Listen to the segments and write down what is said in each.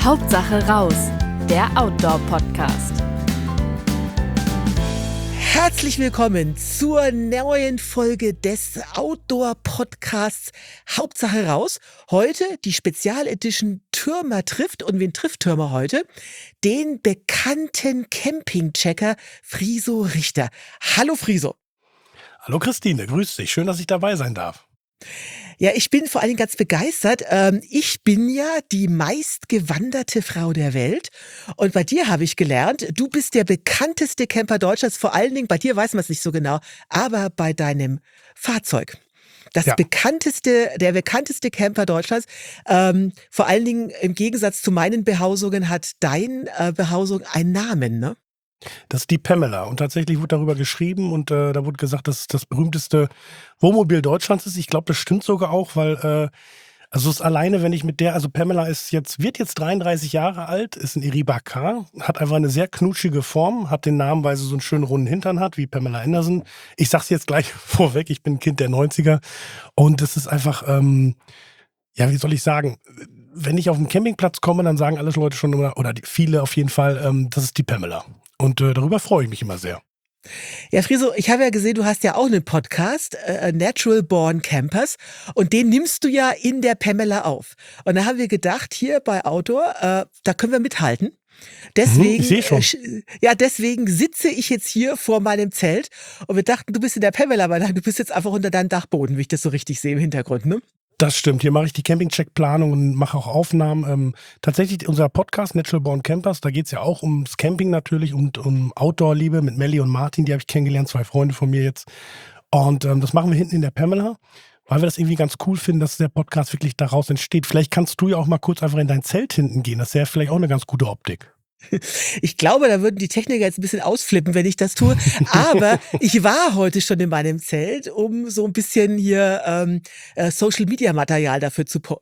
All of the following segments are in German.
Hauptsache raus, der Outdoor-Podcast. Herzlich willkommen zur neuen Folge des Outdoor-Podcasts Hauptsache raus. Heute die Spezialedition Türmer trifft. Und wen trifft Türmer heute? Den bekannten Campingchecker Friso Richter. Hallo Friso. Hallo Christine, grüß dich. Schön, dass ich dabei sein darf. Ja, ich bin vor allem ganz begeistert. Ich bin ja die meistgewanderte Frau der Welt. Und bei dir habe ich gelernt, du bist der bekannteste Camper Deutschlands. Vor allen Dingen, bei dir weiß man es nicht so genau, aber bei deinem Fahrzeug. Der bekannteste Camper Deutschlands. Vor allen Dingen im Gegensatz zu meinen Behausungen hat dein Behausung einen Namen, ne? Das ist die Pamela. Und tatsächlich wurde darüber geschrieben und da wurde gesagt, dass es das berühmteste Wohnmobil Deutschlands ist. Ich glaube, das stimmt sogar auch, weil also es ist alleine, wenn ich mit der, also Pamela wird jetzt 33 Jahre alt, ist ein Iriba K, hat einfach eine sehr knutschige Form, hat den Namen, weil sie so einen schönen runden Hintern hat, wie Pamela Anderson. Ich sag's jetzt gleich vorweg, ich bin ein Kind der 90er und es ist einfach, ja, wie soll ich sagen, wenn ich auf den Campingplatz komme, dann sagen alle Leute schon immer, oder viele auf jeden Fall, das ist die Pamela. Und darüber freue ich mich immer sehr. Ja, Friso, ich habe ja gesehen, du hast ja auch einen Podcast, Natural Born Campers, und den nimmst du ja in der Pamela auf. Und da haben wir gedacht, hier bei Outdoor, da können wir mithalten. Deswegen, ich sehe schon. Deswegen sitze ich jetzt hier vor meinem Zelt und wir dachten, du bist in der Pamela, aber nein, du bist jetzt einfach unter deinem Dachboden, wie ich das so richtig sehe im Hintergrund, ne? Das stimmt. Hier mache ich die Campingcheck-Planung und mache auch Aufnahmen. Tatsächlich unser Podcast Natural Born Campers, da geht es ja auch ums Camping natürlich und um Outdoor-Liebe mit Melli und Martin, die habe ich kennengelernt, 2 Freunde von mir jetzt. Und das machen wir hinten in der Pamela, weil wir das irgendwie ganz cool finden, dass der Podcast wirklich daraus entsteht. Vielleicht kannst du ja auch mal kurz einfach in dein Zelt hinten gehen. Das wäre vielleicht auch eine ganz gute Optik. Ich glaube, da würden die Techniker jetzt ein bisschen ausflippen, wenn ich das tue. Aber ich war heute schon in meinem Zelt, um so ein bisschen hier Social-Media-Material dafür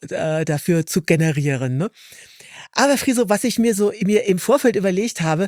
zu generieren. Ne? Aber Friso, was ich mir im Vorfeld überlegt habe,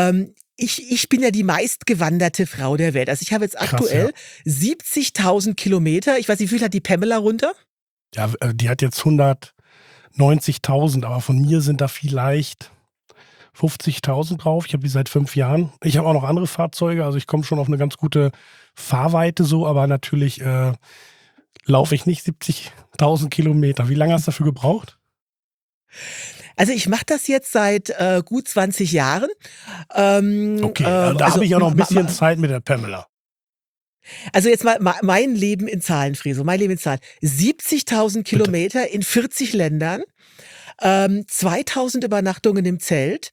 ich bin ja die meistgewanderte Frau der Welt. Also ich habe jetzt aktuell 70.000 Kilometer. Ich weiß nicht, wie viel hat die Pamela runter? Ja, die hat jetzt 190.000, aber von mir sind da vielleicht 50.000 drauf. Ich habe die seit 5 Jahren. Ich habe auch noch andere Fahrzeuge, also ich komme schon auf eine ganz gute Fahrweite so, aber natürlich laufe ich nicht 70.000 Kilometer. Wie lange hast du dafür gebraucht? Also ich mache das jetzt seit gut 20 Jahren. Okay, da habe ich auch noch ein bisschen Zeit mit der Pamela. Also jetzt mal mein Leben in Zahlen, Friso, mein Leben in Zahlen. 70.000 Kilometer in 40 Ländern. 2000 Übernachtungen im Zelt,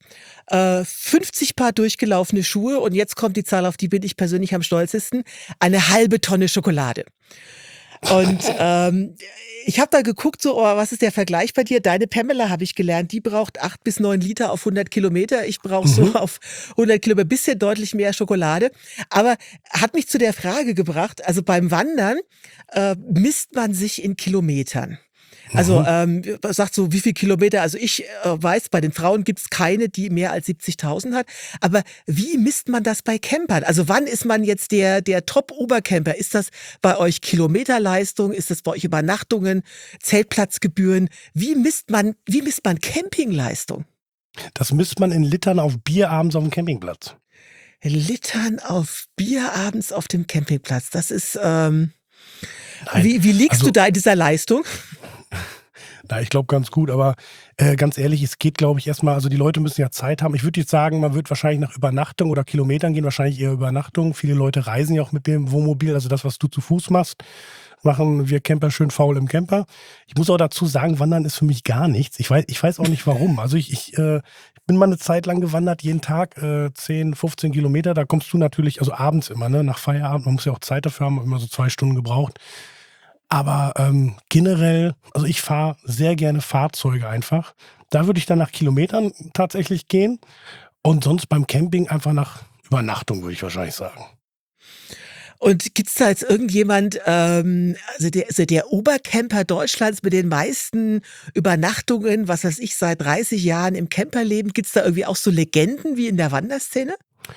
50 Paar durchgelaufene Schuhe und jetzt kommt die Zahl, auf die bin ich persönlich am stolzesten, eine halbe Tonne Schokolade. Und ich habe da geguckt, so, was ist der Vergleich bei dir? Deine Pamela, habe ich gelernt, die braucht 8 bis 9 Liter auf 100 Kilometer. Ich brauche so auf 100 Kilometer bisschen deutlich mehr Schokolade. Aber hat mich zu der Frage gebracht, also beim Wandern misst man sich in Kilometern. Also sagt so, wie viel Kilometer, also ich weiß, bei den Frauen gibt's keine, die mehr als 70.000 hat, aber wie misst man das bei Campern? Also wann ist man jetzt der Top-Obercamper? Ist das bei euch Kilometerleistung? Ist das bei euch Übernachtungen, Zeltplatzgebühren? Wie misst man Campingleistung? Das misst man in Litern auf Bier abends auf dem Campingplatz. Litern auf Bier abends auf dem Campingplatz, das ist, wie liegst du da in dieser Leistung? Na, ich glaube ganz gut, aber ganz ehrlich, es geht, glaube ich, erstmal, also die Leute müssen ja Zeit haben. Ich würde jetzt sagen, man wird wahrscheinlich nach Übernachtung oder Kilometern gehen, wahrscheinlich eher Übernachtung. Viele Leute reisen ja auch mit dem Wohnmobil, also das, was du zu Fuß machst, machen wir Camper schön faul im Camper. Ich muss auch dazu sagen, Wandern ist für mich gar nichts. Ich weiß auch nicht warum. Also ich bin mal eine Zeit lang gewandert, jeden Tag 10, 15 Kilometer. Da kommst du natürlich, also abends immer, ne, nach Feierabend, man muss ja auch Zeit dafür haben, immer so 2 Stunden gebraucht. Aber generell, also ich fahre sehr gerne Fahrzeuge einfach. Da würde ich dann nach Kilometern tatsächlich gehen. Und sonst beim Camping einfach nach Übernachtung, würde ich wahrscheinlich sagen. Und gibt's da jetzt irgendjemand, also der Obercamper Deutschlands mit den meisten Übernachtungen, was weiß ich, seit 30 Jahren im Camperleben, gibt's da irgendwie auch so Legenden wie in der Wanderszene?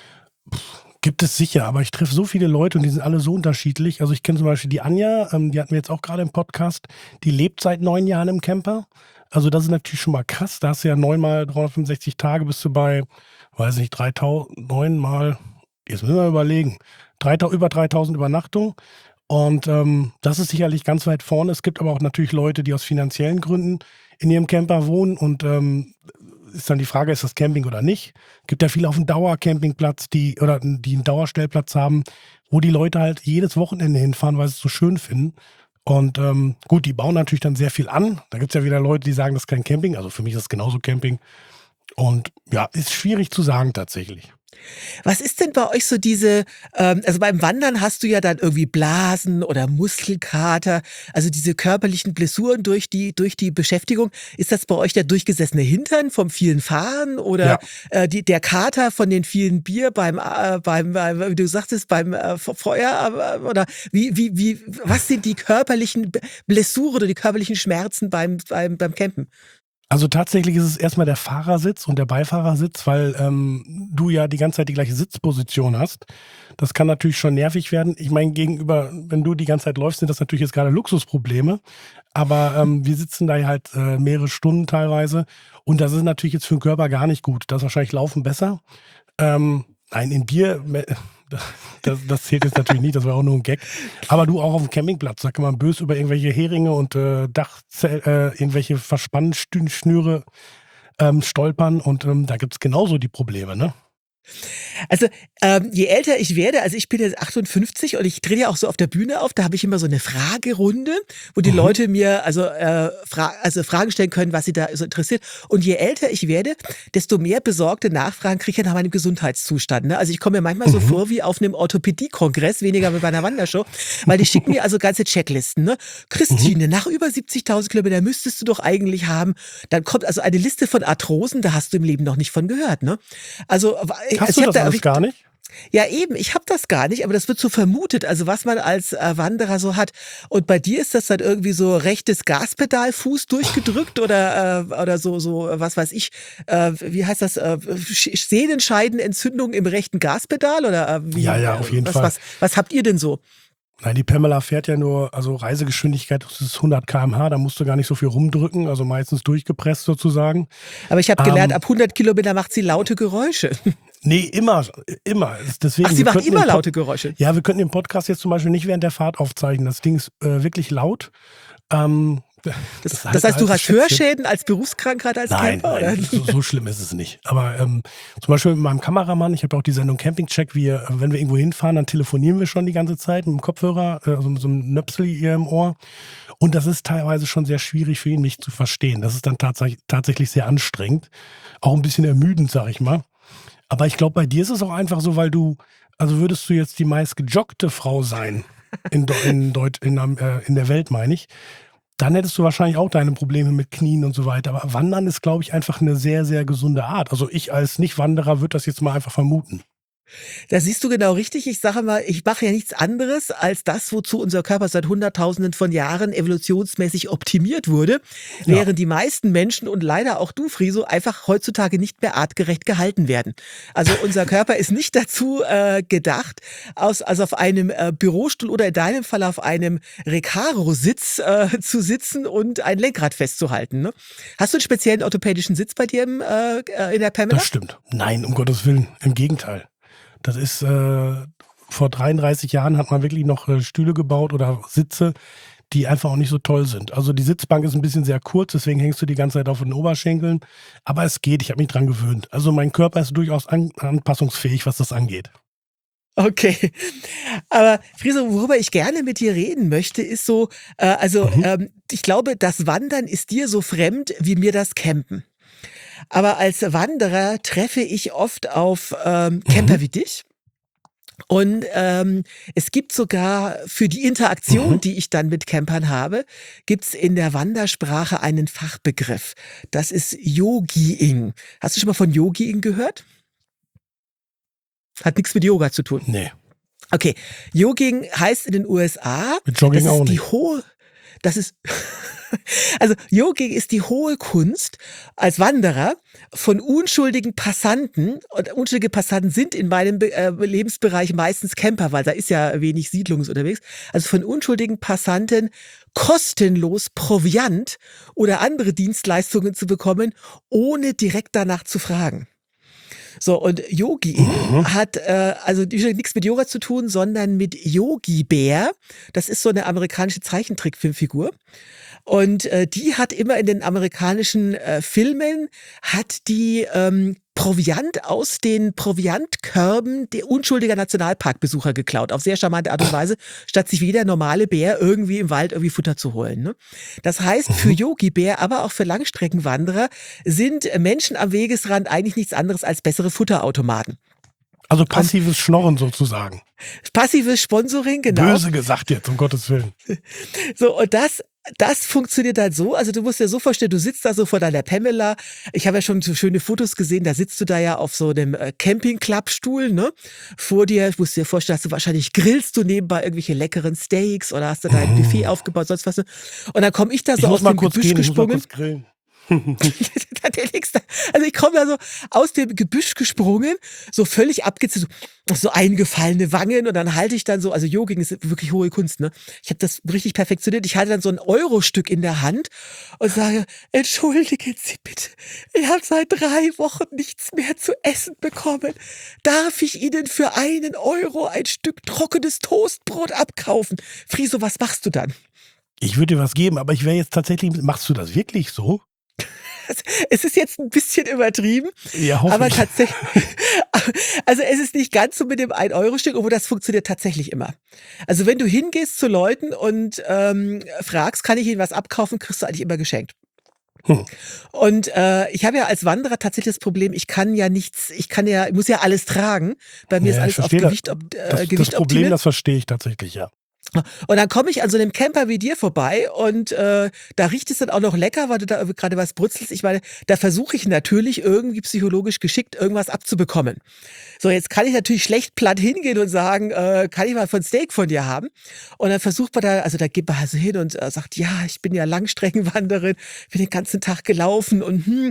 Gibt es sicher, aber ich treffe so viele Leute und die sind alle so unterschiedlich. Also ich kenne zum Beispiel die Anja, die hatten wir jetzt auch gerade im Podcast, die lebt seit 9 Jahren im Camper. Also das ist natürlich schon mal krass. Da hast du ja 9 mal 365 Tage, bist du bei, weiß nicht, 3.000, 9 mal, jetzt müssen wir überlegen, über 3.000 Übernachtungen. Und das ist sicherlich ganz weit vorne. Es gibt aber auch natürlich Leute, die aus finanziellen Gründen in ihrem Camper wohnen. Und ist dann die Frage, ist das Camping oder nicht? Gibt ja viele auf dem Dauercampingplatz, die einen Dauerstellplatz haben, wo die Leute halt jedes Wochenende hinfahren, weil sie es so schön finden. Und gut, die bauen natürlich dann sehr viel an. Da gibt es ja wieder Leute, die sagen, das ist kein Camping. Also für mich ist es genauso Camping. Und ja, ist schwierig zu sagen tatsächlich. Was ist denn bei euch so diese, also beim Wandern hast du ja dann irgendwie Blasen oder Muskelkater, also diese körperlichen Blessuren durch die Beschäftigung. Ist das bei euch der durchgesessene Hintern vom vielen Fahren oder Ja. der Kater von den vielen Bier wie du sagtest, beim Feuer? Oder was sind die körperlichen Blessuren oder die körperlichen Schmerzen beim Campen? Also tatsächlich ist es erstmal der Fahrersitz und der Beifahrersitz, weil du ja die ganze Zeit die gleiche Sitzposition hast. Das kann natürlich schon nervig werden. Ich meine, gegenüber, wenn du die ganze Zeit läufst, sind das natürlich jetzt gerade Luxusprobleme. Aber wir sitzen da ja halt mehrere Stunden teilweise. Und das ist natürlich jetzt für den Körper gar nicht gut. Da ist wahrscheinlich Laufen besser. Nein, in Bier, das zählt jetzt natürlich nicht, das war auch nur ein Gag. Aber du auch auf dem Campingplatz, da kann man böse über irgendwelche Heringe und irgendwelche Verspannschnüre stolpern und da gibt es genauso die Probleme, ne? Also, je älter ich werde, also ich bin jetzt 58 und ich trete ja auch so auf der Bühne auf, da habe ich immer so eine Fragerunde, wo die Mhm. Leute mir Fragen stellen können, was sie da so interessiert. Und je älter ich werde, desto mehr besorgte Nachfragen kriege ich nach meinem Gesundheitszustand. Ne? Also ich komme mir manchmal so vor wie auf einem Orthopädie-Kongress, weniger wie bei einer Wandershow, weil die schicken mir also ganze Checklisten. Ne? Christine, nach über 70.000 Kilometern müsstest du doch eigentlich haben. Dann kommt also eine Liste von Arthrosen, da hast du im Leben noch nicht von gehört. Ne? Also Hast ich du habe das alles gar nicht? ja, eben, ich habe das gar nicht, aber das wird so vermutet, also was man als Wanderer so hat. Und bei dir ist das dann irgendwie so rechtes Gaspedal, Fuß durchgedrückt oder so, was weiß ich, wie heißt das, Sehnenscheidenentzündung im rechten Gaspedal oder Ja, auf jeden Fall. Was habt ihr denn so? Nein, die Pamela fährt ja nur, also Reisegeschwindigkeit, das ist 100 km/h, da musst du gar nicht so viel rumdrücken, also meistens durchgepresst sozusagen. Aber ich habe gelernt, Ähm, ab 100 Kilometer macht sie laute Geräusche. Nee, immer. Deswegen, Ach, sie wir macht könnten immer den laute Geräusche. Ja, wir könnten den Podcast jetzt zum Beispiel nicht während der Fahrt aufzeichnen. Das Ding ist wirklich laut. Ähm, Das halt heißt, du ein hast Schätzchen. Hörschäden als Berufskrankheit als Nein, Camper? Oder? so schlimm ist es nicht. Aber zum Beispiel mit meinem Kameramann, ich habe auch die Sendung Campingcheck, wenn wir irgendwo hinfahren, dann telefonieren wir schon die ganze Zeit mit dem Kopfhörer, also mit so einem Nöpsel hier im Ohr. Und das ist teilweise schon sehr schwierig für ihn, mich zu verstehen. Das ist dann tatsächlich sehr anstrengend. Auch ein bisschen ermüdend, sag ich mal. Aber ich glaube, bei dir ist es auch einfach so, also würdest du jetzt die meist gejoggte Frau sein, in der Welt, meine ich, dann hättest du wahrscheinlich auch deine Probleme mit Knien und so weiter. Aber Wandern ist, glaube ich, einfach eine sehr, sehr gesunde Art. Also ich als Nicht-Wanderer würde das jetzt mal einfach vermuten. Da siehst du genau richtig. Ich sage mal, ich mache ja nichts anderes als das, wozu unser Körper seit Hunderttausenden von Jahren evolutionsmäßig optimiert wurde, Ja. während die meisten Menschen und leider auch du, Friso, einfach heutzutage nicht mehr artgerecht gehalten werden. Also unser Körper ist nicht dazu gedacht, also auf einem Bürostuhl oder in deinem Fall auf einem Recaro-Sitz zu sitzen und ein Lenkrad festzuhalten. Ne? Hast du einen speziellen orthopädischen Sitz bei dir in der Pamela? Das stimmt. Nein, um Gottes Willen. Im Gegenteil. Das ist, vor 33 Jahren hat man wirklich noch Stühle gebaut oder Sitze, die einfach auch nicht so toll sind. Also die Sitzbank ist ein bisschen sehr kurz, deswegen hängst du die ganze Zeit auf den Oberschenkeln. Aber es geht, ich habe mich dran gewöhnt. Also mein Körper ist durchaus anpassungsfähig, was das angeht. Okay, aber Friso, worüber ich gerne mit dir reden möchte, ist so, ich glaube, das Wandern ist dir so fremd wie mir das Campen. Aber als Wanderer treffe ich oft auf Camper wie dich. Und es gibt sogar für die Interaktion, die ich dann mit Campern habe, gibt's in der Wandersprache einen Fachbegriff. Das ist Yogiing. Hast du schon mal von Yogiing gehört? Hat nichts mit Yoga zu tun. Nee, Okay, Yogiing heißt in den USA, mit Jogging das auch ist die nicht. hohe, das ist, also Yogiing ist die hohe Kunst als Wanderer von unschuldigen Passanten, und unschuldige Passanten sind in meinem Lebensbereich meistens Camper, weil da ist ja wenig Siedlung unterwegs, also von unschuldigen Passanten kostenlos Proviant oder andere Dienstleistungen zu bekommen, ohne direkt danach zu fragen. So, und Yogi hat also nichts mit Yoga zu tun, sondern mit Yogi Bär. Das ist so eine amerikanische Zeichentrickfilmfigur. Und die hat immer in den amerikanischen Filmen, hat die Proviant aus den Proviantkörben der unschuldiger Nationalparkbesucher geklaut. Auf sehr charmante Art und Weise, statt sich wie der normale Bär irgendwie im Wald irgendwie Futter zu holen. Ne? Das heißt, für Yogi Bär, aber auch für Langstreckenwanderer sind Menschen am Wegesrand eigentlich nichts anderes als bessere Futterautomaten. Also passives Schnorren sozusagen. Passives Sponsoring, genau. Böse gesagt jetzt, um Gottes Willen. So, und das funktioniert halt so, also du musst dir so vorstellen, du sitzt da so vor deiner Pamela, ich habe ja schon so schöne Fotos gesehen, da sitzt du da ja auf so einem Campingklappstuhl, ne? Vor dir, ich muss dir vorstellen, hast du wahrscheinlich grillst du nebenbei irgendwelche leckeren Steaks oder hast du da ein Buffet aufgebaut, sonst was. Und dann komme ich da so aus dem Gebüsch gesprungen. Also ich komme da so aus dem Gebüsch gesprungen, so völlig abgezogen, so eingefallene Wangen und dann halte ich dann so, also Jogging ist wirklich hohe Kunst, ne? Ich habe das richtig perfektioniert. Ich halte dann so ein Euro-Stück in der Hand und sage, entschuldigen Sie bitte, ich habe seit 3 Wochen nichts mehr zu essen bekommen. Darf ich Ihnen für 1 Euro ein Stück trockenes Toastbrot abkaufen? Friso, was machst du dann? Ich würde dir was geben, aber ich wäre jetzt tatsächlich, machst du das wirklich so? Es ist jetzt ein bisschen übertrieben, Ja, aber tatsächlich, also es ist nicht ganz so mit dem 1-Euro-Stück, obwohl das funktioniert tatsächlich immer. Also wenn du hingehst zu Leuten und fragst, kann ich ihnen was abkaufen, kriegst du eigentlich immer geschenkt. Und ich habe ja als Wanderer tatsächlich das Problem, ich muss ja alles tragen. Bei mir ist alles auf Gewicht Das Problem, optimiert. das verstehe ich tatsächlich, ja. Und dann komme ich an so einem Camper wie dir vorbei und da riecht es dann auch noch lecker, weil du da gerade was brutzelst. Ich meine, da versuche ich natürlich irgendwie psychologisch geschickt irgendwas abzubekommen. So, jetzt kann ich natürlich schlecht platt hingehen und sagen, kann ich mal von Steak von dir haben? Und dann versucht man da, also da geht man also hin und sagt, ja, ich bin ja Langstreckenwanderin, bin den ganzen Tag gelaufen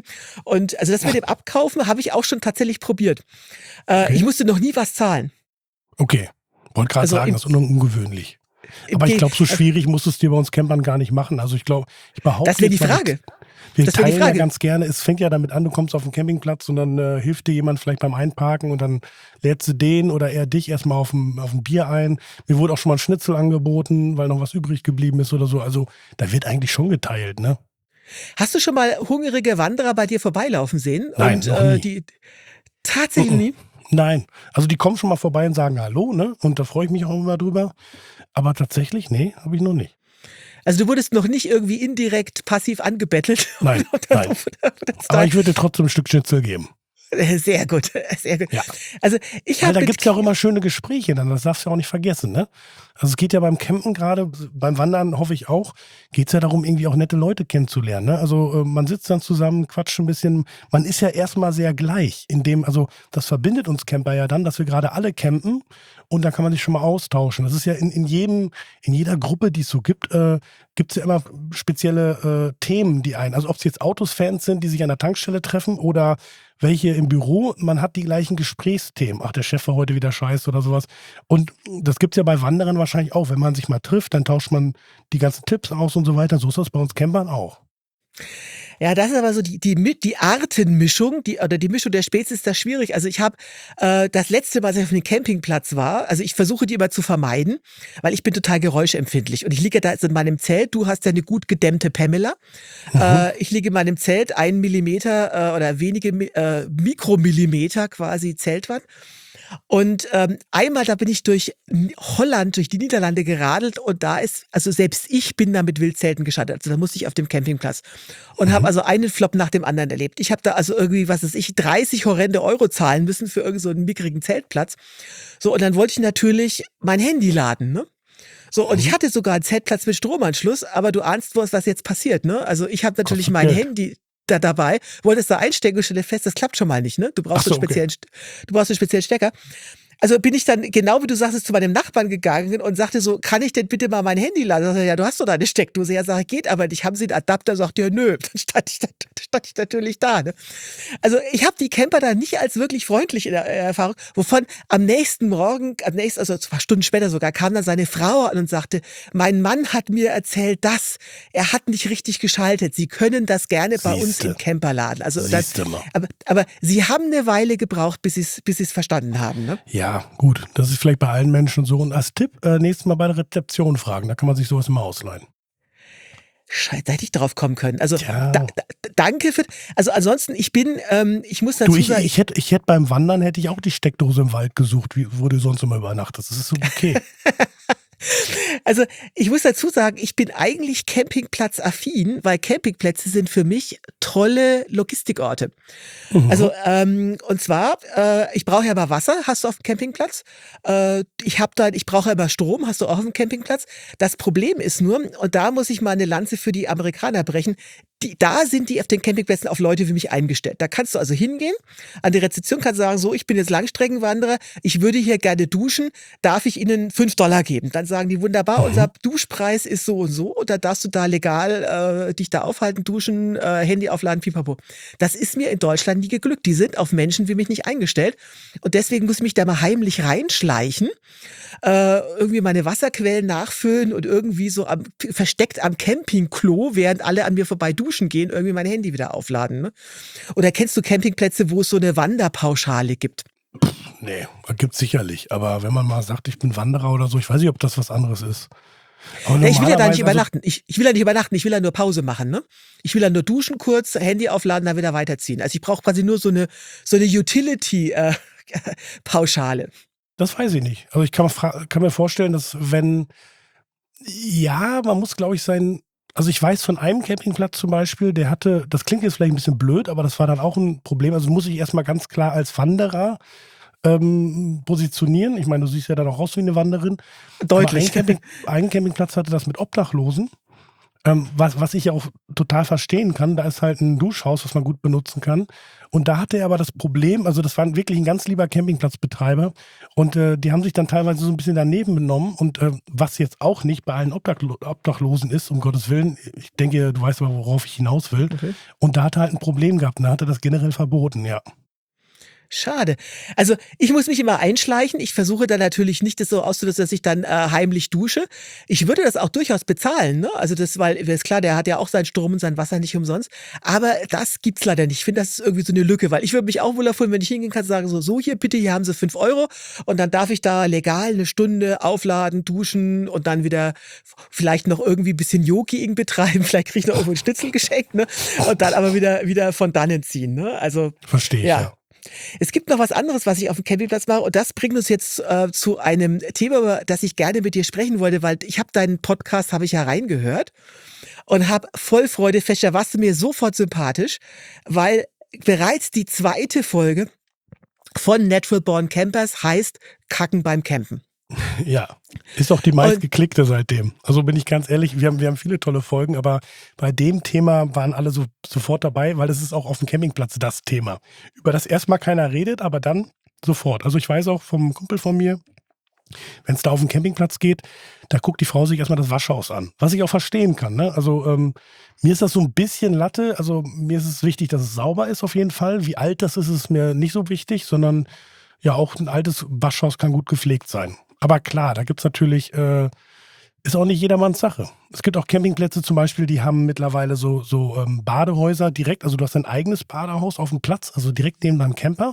und also das mit dem Abkaufen habe ich auch schon tatsächlich probiert. Okay. Ich musste noch nie was zahlen. Okay, wollte gerade sagen, das ist ungewöhnlich. Aber ich glaube, so schwierig musst du es dir bei uns Campern gar nicht machen. Also ich behaupte. Das wäre die Frage. Wir teilen ja ganz gerne, es fängt ja damit an, du kommst auf den Campingplatz und dann hilft dir jemand vielleicht beim Einparken und dann lädst du den oder er dich erstmal auf ein Bier ein. Mir wurde auch schon mal ein Schnitzel angeboten, weil noch was übrig geblieben ist oder so. Also da wird eigentlich schon geteilt, ne? Hast du schon mal hungrige Wanderer bei dir vorbeilaufen sehen? Nein, und noch nie. die tatsächlich nie? Nein, also die kommen schon mal vorbei und sagen Hallo, ne? Und da freue ich mich auch immer drüber. Aber tatsächlich, nee, habe ich noch nicht. Also du wurdest noch nicht irgendwie indirekt passiv angebettelt? Nein, nein. Aber ich würde dir trotzdem ein Stück Schnitzel geben. Sehr gut, sehr gut. Ja. Also ich habe da gibt es ja auch immer schöne Gespräche, dann das darfst du ja auch nicht vergessen, ne? Also es geht ja beim Campen gerade, beim Wandern hoffe ich auch, geht es ja darum, irgendwie auch nette Leute kennenzulernen, ne? Also man sitzt dann zusammen, quatscht ein bisschen, man ist ja erstmal sehr gleich, also das verbindet uns Camper ja dann, dass wir gerade alle campen und dann kann man sich schon mal austauschen. Das ist ja in jeder Gruppe, die es so gibt, gibt es ja immer spezielle Themen, also ob es jetzt Autos-Fans sind, die sich an der Tankstelle treffen oder welche im Büro, man hat die gleichen Gesprächsthemen. Ach, der Chef war heute wieder scheiße oder sowas. Und das gibt's ja bei Wanderern wahrscheinlich auch. Wenn man sich mal trifft, dann tauscht man die ganzen Tipps aus und so weiter. So ist das bei uns Campern auch. Ja, das ist aber so die Artenmischung, die Mischung der Spezies ist da schwierig. Also ich habe das letzte Mal, als ich auf einem Campingplatz war, also ich versuche die immer zu vermeiden, weil ich bin total geräuschempfindlich. Und ich liege da jetzt in meinem Zelt, du hast ja eine gut gedämmte Pamela. Ich liege in meinem Zelt 1 Millimeter oder wenige Mikromillimeter quasi Zeltwand. Und einmal, da bin ich durch Holland, durch die Niederlande geradelt und also selbst ich bin da mit Wildzelten gescheitert. Also da musste ich auf dem Campingplatz und habe also einen Flop nach dem anderen erlebt. Ich habe da also irgendwie, 30 horrende Euro zahlen müssen für irgend so einen mickrigen Zeltplatz. So, und dann wollte ich natürlich mein Handy laden, ne? So, und ich hatte sogar einen Zeltplatz mit Stromanschluss, aber du ahnst, was jetzt passiert, ne? Also ich habe natürlich mein Handy dabei, wolltest da einstecken und stelle fest, das klappt schon mal nicht, ne? Du brauchst einen speziellen Stecker. Also bin ich dann, genau wie du sagst, zu meinem Nachbarn gegangen und sagte so, kann ich denn bitte mal mein Handy laden? Sagt er, ja, du hast doch da eine Steckdose. Ja, sag ich, geht aber nicht. Haben Sie einen Adapter? Sagt er, nö. Dann stand ich natürlich da. Ne? Also ich habe die Camper da nicht als wirklich freundlich in der Erfahrung, wovon am nächsten Morgen, also 2 Stunden später sogar, kam dann seine Frau an und sagte, mein Mann hat mir erzählt, er hat nicht richtig geschaltet. Sie können das gerne bei uns im Camper laden. Also aber Sie haben eine Weile gebraucht, bis Sie es verstanden haben, ne? Ja, gut. Das ist vielleicht bei allen Menschen so. Und als Tipp, nächstes Mal bei der Rezeption fragen. Da kann man sich sowas immer ausleihen. Scheiße, da hätte ich drauf kommen können. Also Tja. danke für. Also ansonsten, ich muss dazu Du, sagen. ich hätte beim Wandern hätte ich auch die Steckdose im Wald gesucht, wo du sonst immer übernachtest. Das ist so okay. Also ich muss dazu sagen, ich bin eigentlich Campingplatz-affin, weil Campingplätze sind für mich tolle Logistikorte. Also und zwar, ich brauche ja mal Wasser, hast du auf dem Campingplatz. Ich brauche ja immer Strom, hast du auch auf dem Campingplatz. Das Problem ist nur, und da muss ich mal eine Lanze für die Amerikaner brechen, da sind die auf den Campingplätzen auf Leute wie mich eingestellt. Da kannst du also hingehen, an die Rezeption kannst du sagen, so, ich bin jetzt Langstreckenwanderer, ich würde hier gerne duschen, darf ich Ihnen $5 geben? Dann sagen die, wunderbar, unser Duschpreis ist so und da darfst du da legal dich da aufhalten, duschen, Handy aufladen, pipapo. Das ist mir in Deutschland nie geglückt. Die sind auf Menschen wie mich nicht eingestellt und deswegen muss ich mich da mal heimlich reinschleichen, irgendwie meine Wasserquellen nachfüllen und irgendwie so versteckt am Campingklo, während alle an mir vorbei duschen gehen, irgendwie mein Handy wieder aufladen. Ne? Oder kennst du Campingplätze, wo es so eine Wanderpauschale gibt? Nee, gibt es sicherlich. Aber wenn man mal sagt, ich bin Wanderer oder so, ich weiß nicht, ob das was anderes ist. Aber Ja, ich will ja da nicht normalerweise, übernachten. Ich will ja nicht übernachten, ich will ja nur Pause machen. Ne? Ich will ja nur duschen kurz, Handy aufladen, dann wieder weiterziehen. Also ich brauche quasi nur so eine Utility-Pauschale. das weiß ich nicht. Also ich kann mir vorstellen, dass man muss, glaube ich, also ich weiß von einem Campingplatz zum Beispiel, der hatte, das klingt jetzt vielleicht ein bisschen blöd, aber das war dann auch ein Problem. Also muss ich erstmal ganz klar als Wanderer positionieren. Ich meine, du siehst ja dann auch aus wie eine Wanderin. Deutlich. Aber ein Campingplatz hatte das mit Obdachlosen. Was ich ja auch total verstehen kann, da ist halt ein Duschhaus, was man gut benutzen kann. Und da hatte er aber das Problem, also das war wirklich ein ganz lieber Campingplatzbetreiber und die haben sich dann teilweise so ein bisschen daneben benommen und was jetzt auch nicht bei allen Obdachlosen ist, um Gottes Willen, ich denke, du weißt aber, worauf ich hinaus will. Okay. Und da hat er halt ein Problem gehabt und da hat er das generell verboten, ja. Schade. Also ich muss mich immer einschleichen. Ich versuche dann natürlich nicht das so auszudrücken, dass ich dann heimlich dusche. Ich würde das auch durchaus bezahlen, ne? Also weil ist klar, der hat ja auch seinen Strom und sein Wasser nicht umsonst. Aber das gibt's leider nicht. Ich finde, das ist irgendwie so eine Lücke, weil ich würde mich auch wohl erfüllen, wenn ich hingehen kann, sagen so hier bitte, hier haben Sie 5 Euro und dann darf ich da legal eine Stunde aufladen, duschen und dann wieder vielleicht noch irgendwie ein bisschen Yogiing betreiben. Vielleicht kriege ich noch irgendwo einen Schnitzel geschenkt, ne? Und dann aber wieder von dannen ziehen, ne? Also Verstehe ich, ja. Es gibt noch was anderes, was ich auf dem Campingplatz mache und das bringt uns jetzt zu einem Thema, über das ich gerne mit dir sprechen wollte, weil ich habe deinen Podcast, habe ich ja reingehört und habe voll Freude festgestellt, warst du mir sofort sympathisch, weil bereits die 2. Folge von Natural Born Campers heißt Kacken beim Campen. Ja, ist auch die meistgeklickte seitdem. Also bin ich ganz ehrlich, wir haben viele tolle Folgen, aber bei dem Thema waren alle sofort dabei, weil es ist auch auf dem Campingplatz das Thema, über das erstmal keiner redet, aber dann sofort. Also ich weiß auch vom Kumpel von mir, wenn es da auf den Campingplatz geht, da guckt die Frau sich erstmal das Waschhaus an, was ich auch verstehen kann. Ne? Also mir ist das so ein bisschen Latte, also mir ist es wichtig, dass es sauber ist auf jeden Fall. Wie alt das ist mir nicht so wichtig, sondern ja auch ein altes Waschhaus kann gut gepflegt sein. Aber klar, da gibt es natürlich, ist auch nicht jedermanns Sache. Es gibt auch Campingplätze zum Beispiel, die haben mittlerweile so Badehäuser direkt, also du hast dein eigenes Badehaus auf dem Platz, also direkt neben deinem Camper.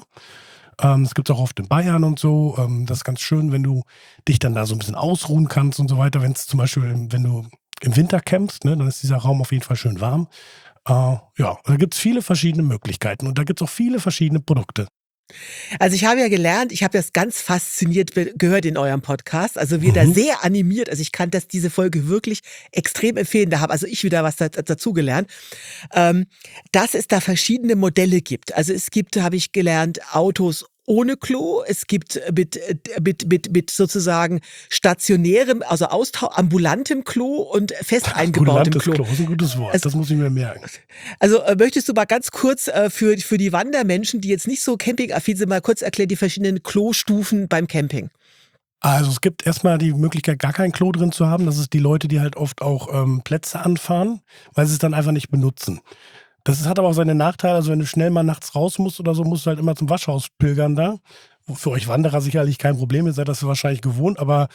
Das gibt es auch oft in Bayern und so. Das ist ganz schön, wenn du dich dann da so ein bisschen ausruhen kannst und so weiter. Wenn es zum Beispiel, wenn du im Winter campst, ne, dann ist dieser Raum auf jeden Fall schön warm. Ja, da gibt es viele verschiedene Möglichkeiten und da gibt es auch viele verschiedene Produkte. Also ich habe ja gelernt, ich habe das ganz fasziniert gehört in eurem Podcast, also wir da sehr animiert, also ich kann diese Folge wirklich extrem empfehlen, da habe also ich wieder was dazu gelernt, dass es da verschiedene Modelle gibt. Also es gibt, habe ich gelernt, Autos ohne Klo, es gibt mit sozusagen stationärem, also ambulantem Klo und fest eingebautem Ambulantes Klo. Klo ist ein gutes Wort, das muss ich mir merken. Also möchtest du mal ganz kurz für die Wandermenschen, die jetzt nicht so campingaffin sind, mal kurz erklären, die verschiedenen Klostufen beim Camping? Also es gibt erstmal die Möglichkeit, gar kein Klo drin zu haben. Das ist die Leute, die halt oft auch Plätze anfahren, weil sie es dann einfach nicht benutzen. Hat aber auch seine Nachteile. Also wenn du schnell mal nachts raus musst oder so, musst du halt immer zum Waschhaus pilgern da. Für euch Wanderer sicherlich kein Problem, ihr seid das wahrscheinlich gewohnt, aber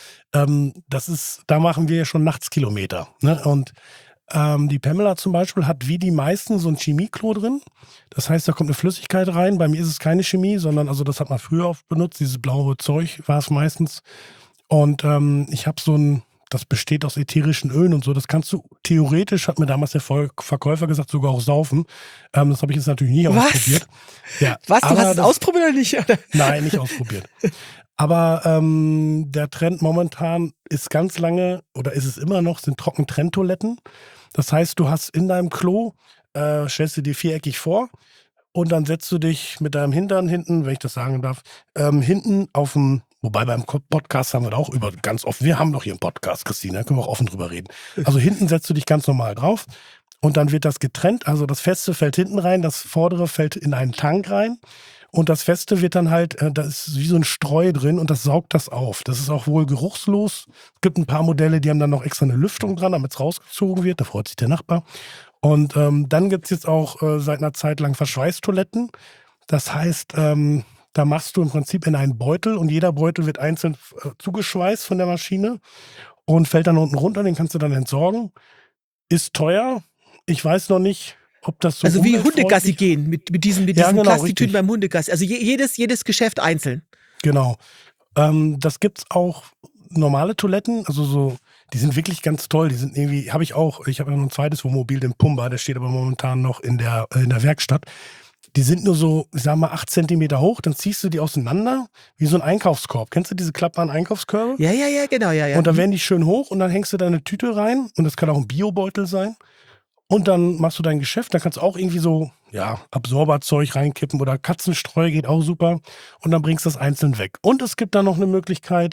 da machen wir ja schon nachts Kilometer. Ne? Und die Pamela zum Beispiel hat wie die meisten so ein Chemieklo drin. Das heißt, da kommt eine Flüssigkeit rein. Bei mir ist es keine Chemie, sondern also das hat man früher oft benutzt. Dieses blaue Zeug war es meistens. Und ich habe das besteht aus ätherischen Ölen und so. Das kannst du theoretisch, hat mir damals der Verkäufer gesagt, sogar auch saufen. Das habe ich jetzt natürlich nie ausprobiert. Ja, was? Du hast es ausprobiert oder nicht? Oder? Nein, nicht ausprobiert. Aber der Trend momentan ist ganz lange, oder ist es immer noch, sind Trockentrenntoiletten. Das heißt, du hast in deinem Klo, stellst du dir viereckig vor und dann setzt du dich mit deinem Hintern hinten, wenn ich das sagen darf, hinten auf dem, wobei beim Podcast haben wir da auch ganz offen, wir haben doch hier einen Podcast, Christine, da können wir auch offen drüber reden. Also hinten setzt du dich ganz normal drauf und dann wird das getrennt, also das Feste fällt hinten rein, das Vordere fällt in einen Tank rein. Und das Feste wird dann halt, da ist wie so ein Streu drin und das saugt das auf. Das ist auch wohl geruchslos. Es gibt ein paar Modelle, die haben dann noch extra eine Lüftung dran, damit es rausgezogen wird. Da freut sich der Nachbar. Und dann gibt es jetzt auch seit einer Zeit lang Verschweißtoiletten. Das heißt, da machst du im Prinzip in einen Beutel und jeder Beutel wird einzeln zugeschweißt von der Maschine und fällt dann unten runter. Den kannst du dann entsorgen. Ist teuer. Ich weiß noch nicht, ob das so also wie Hundegassi gehen, mit diesen genau, Plastiktüten beim Hundegassi. Also jedes Geschäft einzeln. Genau. Das gibt's auch normale Toiletten, also so, die sind wirklich ganz toll. Die sind irgendwie, ich habe ja noch ein zweites Wohnmobil, den Pumba, der steht aber momentan noch in der Werkstatt. Die sind nur so, ich sag mal, 8 Zentimeter hoch, dann ziehst du die auseinander, wie so ein Einkaufskorb. Kennst du diese klappbaren Einkaufskörbe? Ja, genau, ja. Und da werden die schön hoch und dann hängst du da eine Tüte rein und das kann auch ein Biobeutel sein. Und dann machst du dein Geschäft, da kannst du auch irgendwie so, ja, Absorberzeug reinkippen oder Katzenstreu geht auch super. Und dann bringst du das einzeln weg. Und es gibt da noch eine Möglichkeit,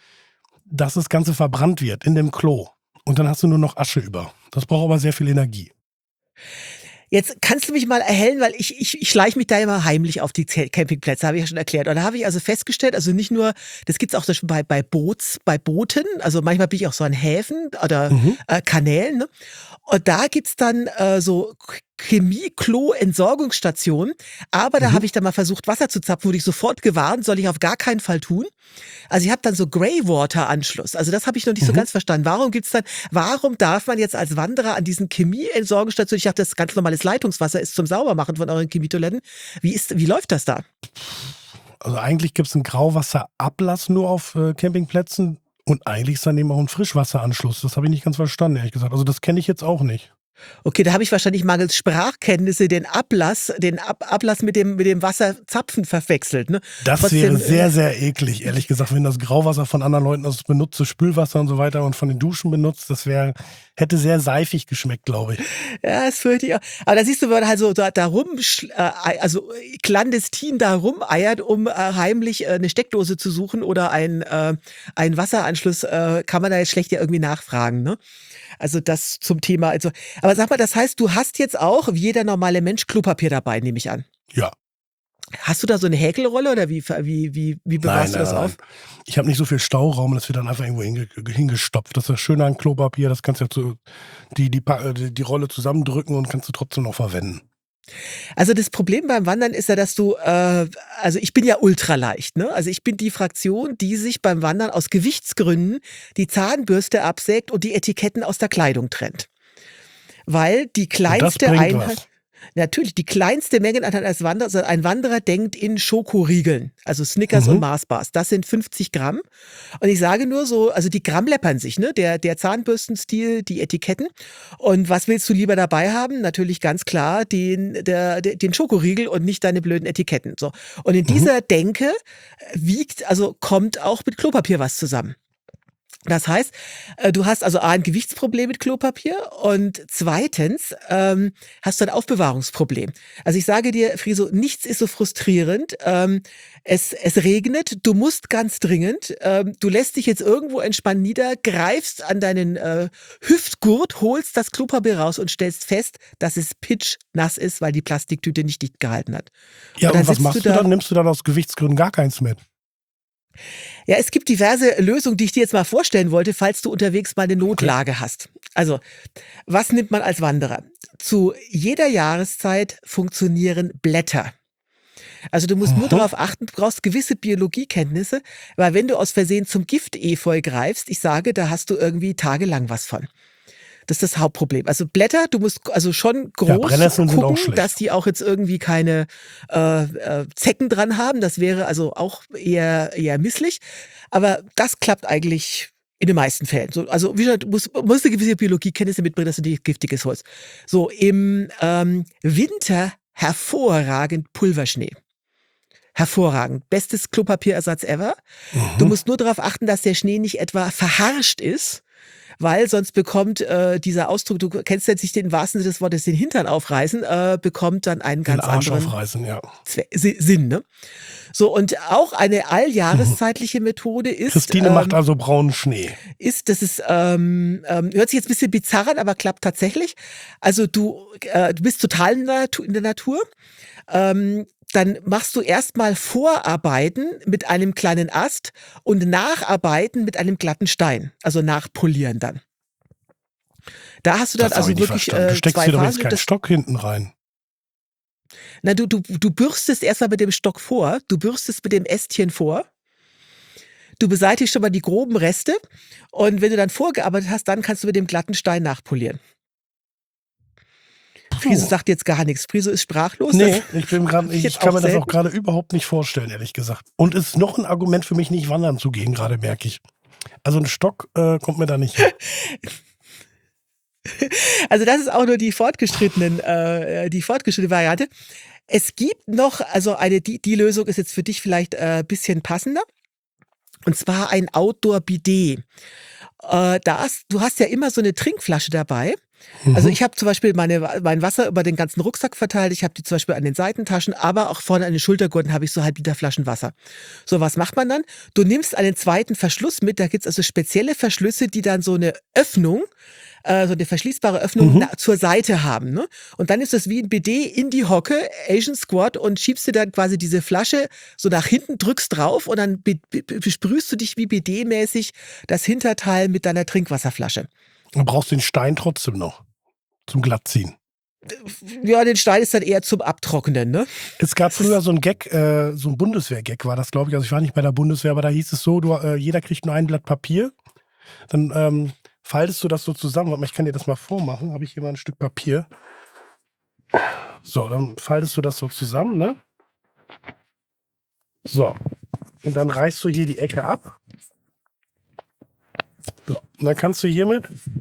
dass das Ganze verbrannt wird in dem Klo. Und dann hast du nur noch Asche über. Das braucht aber sehr viel Energie. Jetzt kannst du mich mal erhellen, weil ich schleiche mich da immer heimlich auf die Campingplätze, habe ich ja schon erklärt. Und da habe ich also festgestellt, also nicht nur, das gibt's auch zum Beispiel bei Booten, also manchmal bin ich auch so an Häfen oder Kanälen, ne? Und da gibt's dann so Chemie-Klo-Entsorgungsstationen, aber da habe ich dann mal versucht, Wasser zu zapfen, wurde ich sofort gewarnt, soll ich auf gar keinen Fall tun. Also ich habe dann so Greywater-Anschluss, also das habe ich noch nicht so ganz verstanden. Warum darf man jetzt als Wanderer an diesen Chemie-Entsorgungsstationen, ich dachte, das ganz normales Leitungswasser ist zum Saubermachen von euren Chemietoiletten, wie läuft das da? Also eigentlich gibt's einen Grauwasserablass nur auf Campingplätzen und eigentlich ist daneben auch ein Frischwasseranschluss. Das habe ich nicht ganz verstanden, ehrlich gesagt. Also das kenne ich jetzt auch nicht. Okay, da habe ich wahrscheinlich mangels Sprachkenntnisse den Ablass mit dem Wasserzapfen verwechselt. Ne? Das wäre sehr, sehr eklig, ehrlich gesagt, wenn das Grauwasser von anderen Leuten aus benutzt, so Spülwasser und so weiter und von den Duschen benutzt, hätte sehr seifig geschmeckt, glaube ich. Ja, das fürchte ich auch. Aber da siehst du, wenn man halt so also clandestin da rumeiert, um heimlich eine Steckdose zu suchen oder einen Wasseranschluss, kann man da jetzt schlecht ja irgendwie nachfragen, ne? Also das zum Thema. Also, aber sag mal, das heißt, du hast jetzt auch, wie jeder normale Mensch, Klopapier dabei, nehme ich an. Ja. Hast du da so eine Häkelrolle oder wie bewahrst du das auf? Ich habe nicht so viel Stauraum, das wird dann einfach irgendwo hingestopft. Das ist das Schöne an Klopapier, das kannst du ja die Rolle zusammendrücken und kannst du trotzdem noch verwenden. Also das Problem beim Wandern ist ja, dass du, also ich bin ja ultraleicht, ne? Also ich bin die Fraktion, die sich beim Wandern aus Gewichtsgründen die Zahnbürste absägt und die Etiketten aus der Kleidung trennt. Weil die kleinste Einheit... Natürlich, die kleinste Mengenanteil als Wanderer, also ein Wanderer denkt in Schokoriegeln, also Snickers und Mars-Bars. Das sind 50 Gramm. Und ich sage nur so, also die Gramm läppern sich, ne? Der Zahnbürstenstil, die Etiketten. Und was willst du lieber dabei haben? Natürlich ganz klar den Schokoriegel und nicht deine blöden Etiketten. So. Und in dieser Denke kommt auch mit Klopapier was zusammen. Das heißt, du hast also A, ein Gewichtsproblem mit Klopapier und zweitens hast du ein Aufbewahrungsproblem. Also ich sage dir, Friso, nichts ist so frustrierend. Es regnet, du musst ganz dringend, du lässt dich jetzt irgendwo entspannt nieder, greifst an deinen Hüftgurt, holst das Klopapier raus und stellst fest, dass es pitschnass ist, weil die Plastiktüte nicht dicht gehalten hat. Ja, dann und was sitzt machst du dann? Nimmst du dann aus Gewichtsgründen gar keins mit? Ja, es gibt diverse Lösungen, die ich dir jetzt mal vorstellen wollte, falls du unterwegs mal eine Notlage hast. Also, was nimmt man als Wanderer? Zu jeder Jahreszeit funktionieren Blätter. Also du musst nur darauf achten, du brauchst gewisse Biologiekenntnisse, weil wenn du aus Versehen zum Giftefeu greifst, ich sage, da hast du irgendwie tagelang was von. Das ist das Hauptproblem. Also Blätter, du musst also schon groß Brennnesseln sind auch gucken, schlecht. dass die auch jetzt irgendwie keine Zecken dran haben. Das wäre also auch eher misslich. Aber das klappt eigentlich in den meisten Fällen. So, also wie gesagt, du musst eine gewisse Biologiekenntnisse mitbringen, dass du dir giftiges holst. So, im Winter hervorragend Pulverschnee. Hervorragend. Bestes Klopapierersatz ever. Du musst nur darauf achten, dass der Schnee nicht etwa verharscht ist, weil sonst bekommt dieser Ausdruck, du kennst jetzt nicht den wahrsten Sinne des Wortes, den Hintern aufreißen, bekommt dann einen ganz Den Arsch anderen aufreißen, ja. Sinn. Ne? So, und auch eine alljahreszeitliche Methode ist, Christine macht also braunen Schnee. das ist, hört sich jetzt ein bisschen bizarr an, aber klappt tatsächlich. Also du bist total in der Natur. Dann machst du erstmal Vorarbeiten mit einem kleinen Ast und Nacharbeiten mit einem glatten Stein. Also nachpolieren dann. Da hast du dann Das hab also ich nicht wirklich verstanden. Du steckst zwei dir doch jetzt Phasen. keinen Stock hinten rein. Na, du bürstest erstmal mit dem Stock vor, du bürstest mit dem Ästchen vor. Du beseitigst schon mal die groben Reste und wenn du dann vorgearbeitet hast, dann kannst du mit dem glatten Stein nachpolieren. Friso sagt jetzt gar nichts. Friso ist sprachlos. Nee, ich kann mir das selten. auch gerade überhaupt nicht vorstellen, ehrlich gesagt. Und es ist noch ein Argument für mich, nicht wandern zu gehen, gerade merke ich. Also ein Stock kommt mir da nicht hin. Also das ist auch nur die fortgeschrittene Variante. Es gibt noch, also die Lösung ist jetzt für dich vielleicht ein bisschen passender. Und zwar ein Outdoor-Bidet. Du hast ja immer so eine Trinkflasche dabei. Also ich habe zum Beispiel mein Wasser über den ganzen Rucksack verteilt. Ich habe die zum Beispiel an den Seitentaschen, aber auch vorne an den Schultergurten habe ich so halb Liter Flaschen Wasser. So, was macht man dann? Du nimmst einen zweiten Verschluss mit. Da gibt's also spezielle Verschlüsse, die dann so eine Öffnung, so eine verschließbare Öffnung zur Seite haben. Ne? Und dann ist das wie ein Bidet in die Hocke, Asian Squat, und schiebst dir dann quasi diese Flasche so nach hinten, drückst drauf und dann besprühst du dich wie Bidet-mäßig das Hinterteil mit deiner Trinkwasserflasche. Du brauchst den Stein trotzdem noch zum Glattziehen. Ja, den Stein ist dann eher zum Abtrocknen, ne? Es gab früher so ein Gag, so ein Bundeswehr-Gag war das, glaube ich. Also ich war nicht bei der Bundeswehr, aber da hieß es so, jeder kriegt nur ein Blatt Papier. Dann faltest du das so zusammen. Warte mal, ich kann dir das mal vormachen. Habe ich hier mal ein Stück Papier. So, dann faltest du das so zusammen, ne? So. Und dann reißt du hier die Ecke ab. So. Und dann kannst du hiermit,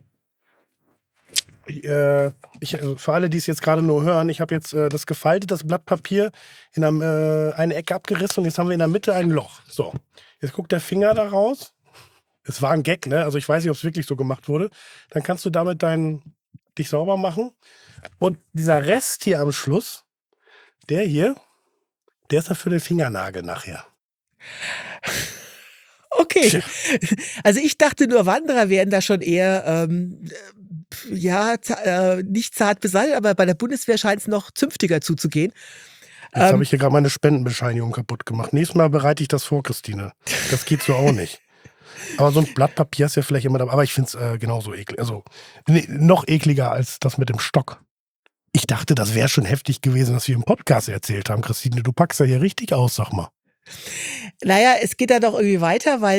für alle, die es jetzt gerade nur hören, ich habe jetzt das Blatt Papier in eine Ecke abgerissen und jetzt haben wir in der Mitte ein Loch. So, jetzt guckt der Finger da raus. Es war ein Gag, ne? Also ich weiß nicht, ob es wirklich so gemacht wurde. Dann kannst du damit dich sauber machen. Und dieser Rest hier am Schluss, der ist dann für den Fingernagel nachher. Okay. Also ich dachte nur, Wanderer wären da schon eher, nicht zart beseitigt, aber bei der Bundeswehr scheint es noch zünftiger zuzugehen. Jetzt habe ich hier gerade meine Spendenbescheinigung kaputt gemacht. Nächstes Mal bereite ich das vor, Christine. Das geht so auch nicht. Aber so ein Blatt Papier ist ja vielleicht immer dabei. Aber ich finde es genauso eklig. Also noch ekliger als das mit dem Stock. Ich dachte, das wäre schon heftig gewesen, was wir im Podcast erzählt haben. Christine, du packst ja hier richtig aus, sag mal. Naja, es geht da doch irgendwie weiter, weil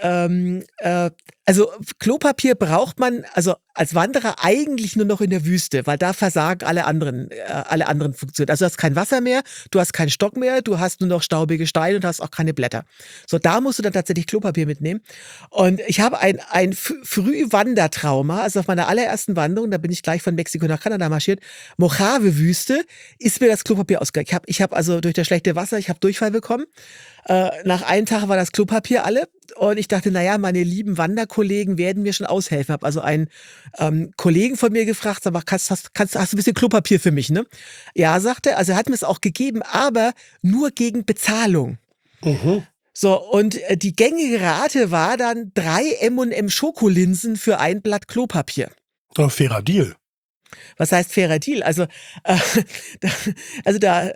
also Klopapier braucht man also als Wanderer eigentlich nur noch in der Wüste, weil da versagen alle anderen Funktionen. Also du hast kein Wasser mehr, du hast keinen Stock mehr, du hast nur noch staubige Steine und hast auch keine Blätter. So, da musst du dann tatsächlich Klopapier mitnehmen. Und ich habe ein Frühwandertrauma, also auf meiner allerersten Wanderung, da bin ich gleich von Mexiko nach Kanada marschiert, Mojave-Wüste, ist mir das Klopapier ausgegangen. Ich hab also durch das schlechte Wasser, ich habe Durchfall bekommen. Nach einem Tag war das Klopapier alle und ich dachte, naja, meine lieben Wanderkollegen werden mir schon aushelfen. Habe also einen Kollegen von mir gefragt, sag mal, hast du ein bisschen Klopapier für mich, ne? Ja, sagte er, also er hat mir es auch gegeben, aber nur gegen Bezahlung. Mhm. So, und die gängige Rate war dann 3 M&M Schokolinsen für ein Blatt Klopapier. Ein fairer Deal. Was heißt fairer Deal? Also, da, also da,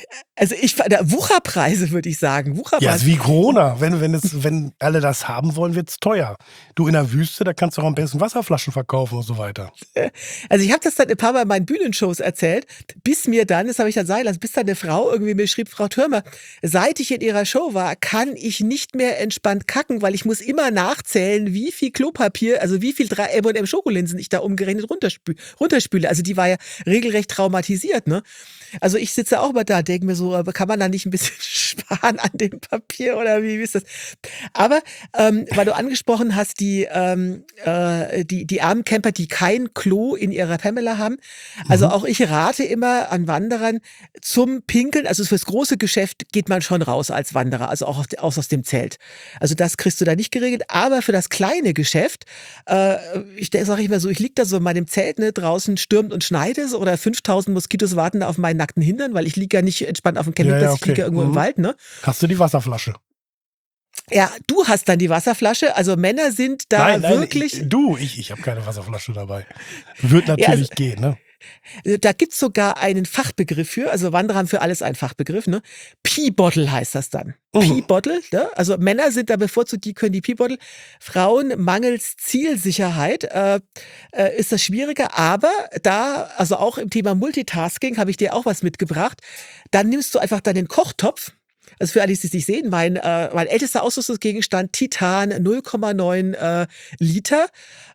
da Wucherpreise würde ich sagen. Ja, Wucherpreise. ist wie Corona. Wenn alle das haben wollen, wird es teuer. Du in der Wüste, da kannst du auch am besten Wasserflaschen verkaufen und so weiter. Also ich habe das dann ein paar Mal in meinen Bühnenshows erzählt, bis mir dann, das habe ich dann sein lassen, bis dann eine Frau irgendwie mir schrieb, Frau Thürmer, seit ich in ihrer Show war, kann ich nicht mehr entspannt kacken, weil ich muss immer nachzählen, wie viel Klopapier, also wie viel 3 M&M Schokolinsen ich da umgerechnet runterspüle. Also die war ja regelrecht traumatisiert, ne? Also ich sitze auch mal da, denke mir so, kann man da nicht ein bisschen sparen an dem Papier oder wie ist das? Aber weil du angesprochen hast, die armen Camper, die kein Klo in ihrer Pamela haben. Also auch ich rate immer an Wanderern zum Pinkeln. Also fürs große Geschäft geht man schon raus als Wanderer, also auch aus dem Zelt. Also das kriegst du da nicht geregelt. Aber für das kleine Geschäft, ich sage immer so, ich liege da so in meinem Zelt, ne, draußen stürmt und schneit es oder 5000 Moskitos warten da auf meinen nackten Hintern, weil ich liege ja nicht entspannt auf dem Campingplatz, ich liege ja irgendwo im Wald, ne? Hast du die Wasserflasche? Ja, du hast dann die Wasserflasche, also Männer sind da wirklich... Ich habe keine Wasserflasche dabei. Wird natürlich gehen, ne? Da gibt's sogar einen Fachbegriff für, also Wanderer haben für alles einen Fachbegriff, ne? Pee-Bottle heißt das dann. Pee-Bottle, ne? Also Männer sind da bevorzugt, die können die Pee-Bottle. Frauen mangels Zielsicherheit ist das schwieriger, aber da, also auch im Thema Multitasking habe ich dir auch was mitgebracht. Dann nimmst du einfach deinen Kochtopf. Also für alle, die es nicht sehen, mein ältester Ausrüstungsgegenstand, Titan, 0,9 Liter.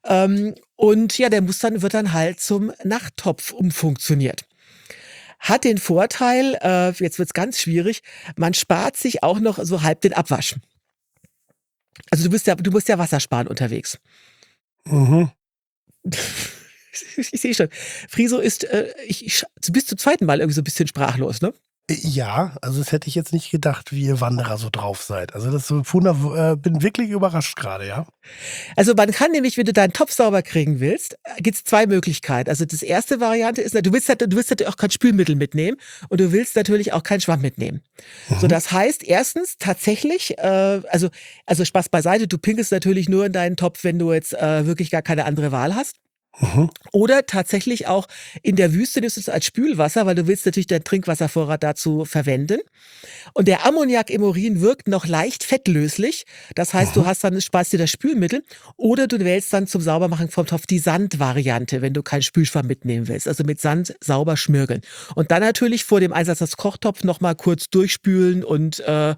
Und ja, wird dann halt zum Nachttopf umfunktioniert. Hat den Vorteil, jetzt wird's ganz schwierig, man spart sich auch noch so halb den Abwasch. Also du musst ja Wasser sparen unterwegs. Mhm. Ich sehe schon. Friso ist, bis zum zweiten Mal irgendwie so ein bisschen sprachlos, ne? Ja, also das hätte ich jetzt nicht gedacht, wie ihr Wanderer so drauf seid. Also das bin wirklich überrascht gerade, ja. Also man kann nämlich, wenn du deinen Topf sauber kriegen willst, gibt's 2 Möglichkeiten. Also das erste Variante ist, du willst natürlich auch kein Spülmittel mitnehmen und du willst natürlich auch keinen Schwamm mitnehmen. So, das heißt, erstens tatsächlich, also Spaß beiseite, du pinkelst natürlich nur in deinen Topf, wenn du jetzt wirklich gar keine andere Wahl hast. Oder tatsächlich auch in der Wüste nimmst du es als Spülwasser, weil du willst natürlich deinen Trinkwasservorrat dazu verwenden. Und der Ammoniak im Urin wirkt noch leicht fettlöslich. Das heißt, sparst dir das Spülmittel. Oder du wählst dann zum Saubermachen vom Topf die Sandvariante, wenn du keinen Spülschwamm mitnehmen willst. Also mit Sand sauber schmirgeln. Und dann natürlich vor dem Einsatz des Kochtopfs nochmal kurz durchspülen und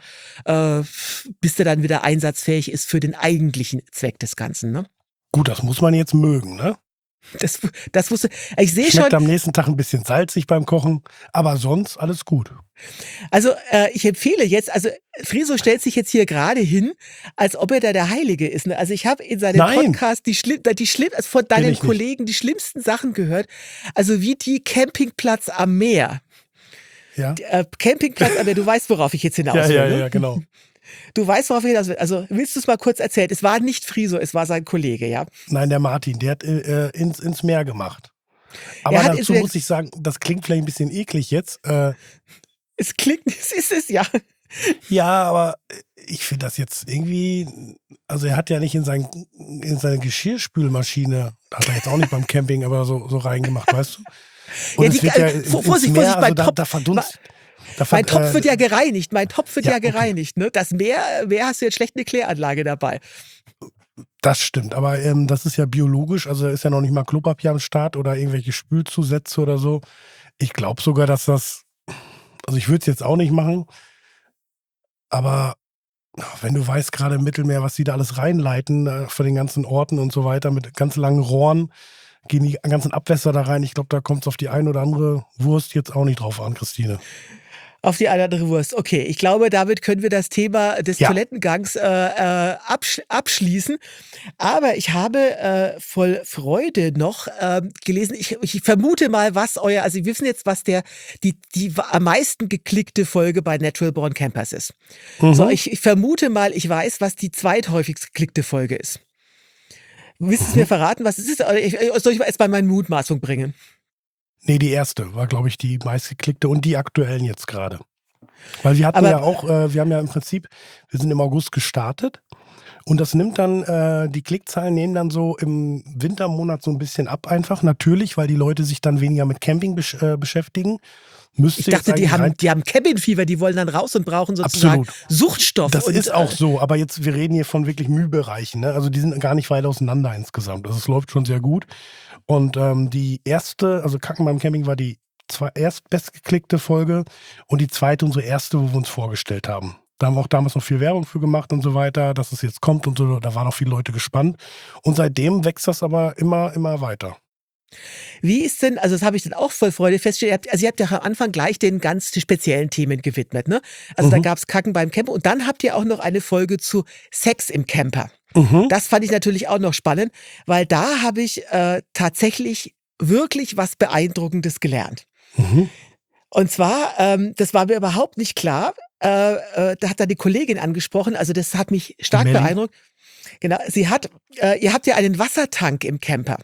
bis der dann wieder einsatzfähig ist für den eigentlichen Zweck des Ganzen. Ne? Gut, das muss man jetzt mögen, ne? Das wusste ich. Sehe schon. Schmeckt am nächsten Tag ein bisschen salzig beim Kochen, aber sonst alles gut. Also ich empfehle jetzt, also Friso stellt sich jetzt hier gerade hin, als ob er da der Heilige ist. Ne? Also ich habe in seinem Podcast von deinen Kollegen die schlimmsten Sachen gehört. Also wie die Campingplatz am Meer. Ja. Campingplatz am Meer, du weißt, worauf ich jetzt hinaus will. Ja, genau. Du weißt, worauf ich hinaus will. Also willst du es mal kurz erzählen? Es war nicht Friso, es war sein Kollege, ja? Nein, der Martin, der hat ins Meer gemacht. Aber dazu muss ich sagen, das klingt vielleicht ein bisschen eklig jetzt. Es ist es, ja. Ja, aber ich finde das jetzt irgendwie, also er hat ja nicht in seine Geschirrspülmaschine, hat er jetzt auch nicht beim Camping, aber so reingemacht, weißt du? Und es wird ja Vorsicht, mein Topf. Mein Topf wird ja gereinigt, gereinigt. Ne? Das Meer hast du jetzt schlecht eine Kläranlage dabei. Das stimmt, aber das ist ja biologisch, also ist ja noch nicht mal Klopapier am Start oder irgendwelche Spülzusätze oder so. Ich glaube sogar, dass also ich würde es jetzt auch nicht machen, aber wenn du weißt, gerade im Mittelmeer, was die da alles reinleiten, von den ganzen Orten und so weiter, mit ganz langen Rohren, gehen die ganzen Abwässer da rein. Ich glaube, da kommt es auf die ein oder andere Wurst jetzt auch nicht drauf an, Christine. Auf die eine oder andere Wurst. Okay, ich glaube, damit können wir das Thema des Ja. Toilettengangs abschließen. Aber ich habe voll Freude noch gelesen. Ich vermute mal, also wir wissen jetzt, was die am meisten geklickte Folge bei Natural Born Campers ist. So, ich vermute mal, ich weiß, was die zweithäufigst geklickte Folge ist. Willst du es mir verraten, was es ist? Oder soll ich mal erst mal meine Mutmaßung bringen? Nee, die erste war, glaube ich, die meistgeklickte und die aktuellen jetzt gerade. Weil wir hatten Aber- ja auch, wir haben ja im Prinzip, wir sind im August gestartet und das nimmt dann, die Klickzahlen nehmen dann so im Wintermonat so ein bisschen ab einfach. Natürlich, weil die Leute sich dann weniger mit Camping beschäftigen. Ich dachte, die haben Cabin Fever, die wollen dann raus und brauchen sozusagen Absolut. Suchtstoff. Das und, ist auch so, aber jetzt, wir reden hier von wirklich Mühbereichen, ne? Also die sind gar nicht weit auseinander insgesamt. Also es läuft schon sehr gut. Und die erste, also Kacken beim Camping war die bestgeklickte Folge und die zweite unsere erste, wo wir uns vorgestellt haben. Da haben wir auch damals noch viel Werbung für gemacht und so weiter, dass es jetzt kommt und so, da waren auch viele Leute gespannt. Und seitdem wächst das aber immer weiter. Wie ist denn, also das habe ich dann auch voll Freude festgestellt, ihr habt ja am Anfang gleich den ganz speziellen Themen gewidmet, ne? Also da gab es Kacken beim Camper und dann habt ihr auch noch eine Folge zu Sex im Camper. Das fand ich natürlich auch noch spannend, weil da habe ich tatsächlich wirklich was Beeindruckendes gelernt. Und zwar, das war mir überhaupt nicht klar, da hat da die Kollegin angesprochen, also das hat mich stark Melli. beeindruckt. Genau, ihr habt ja einen Wassertank im Camper.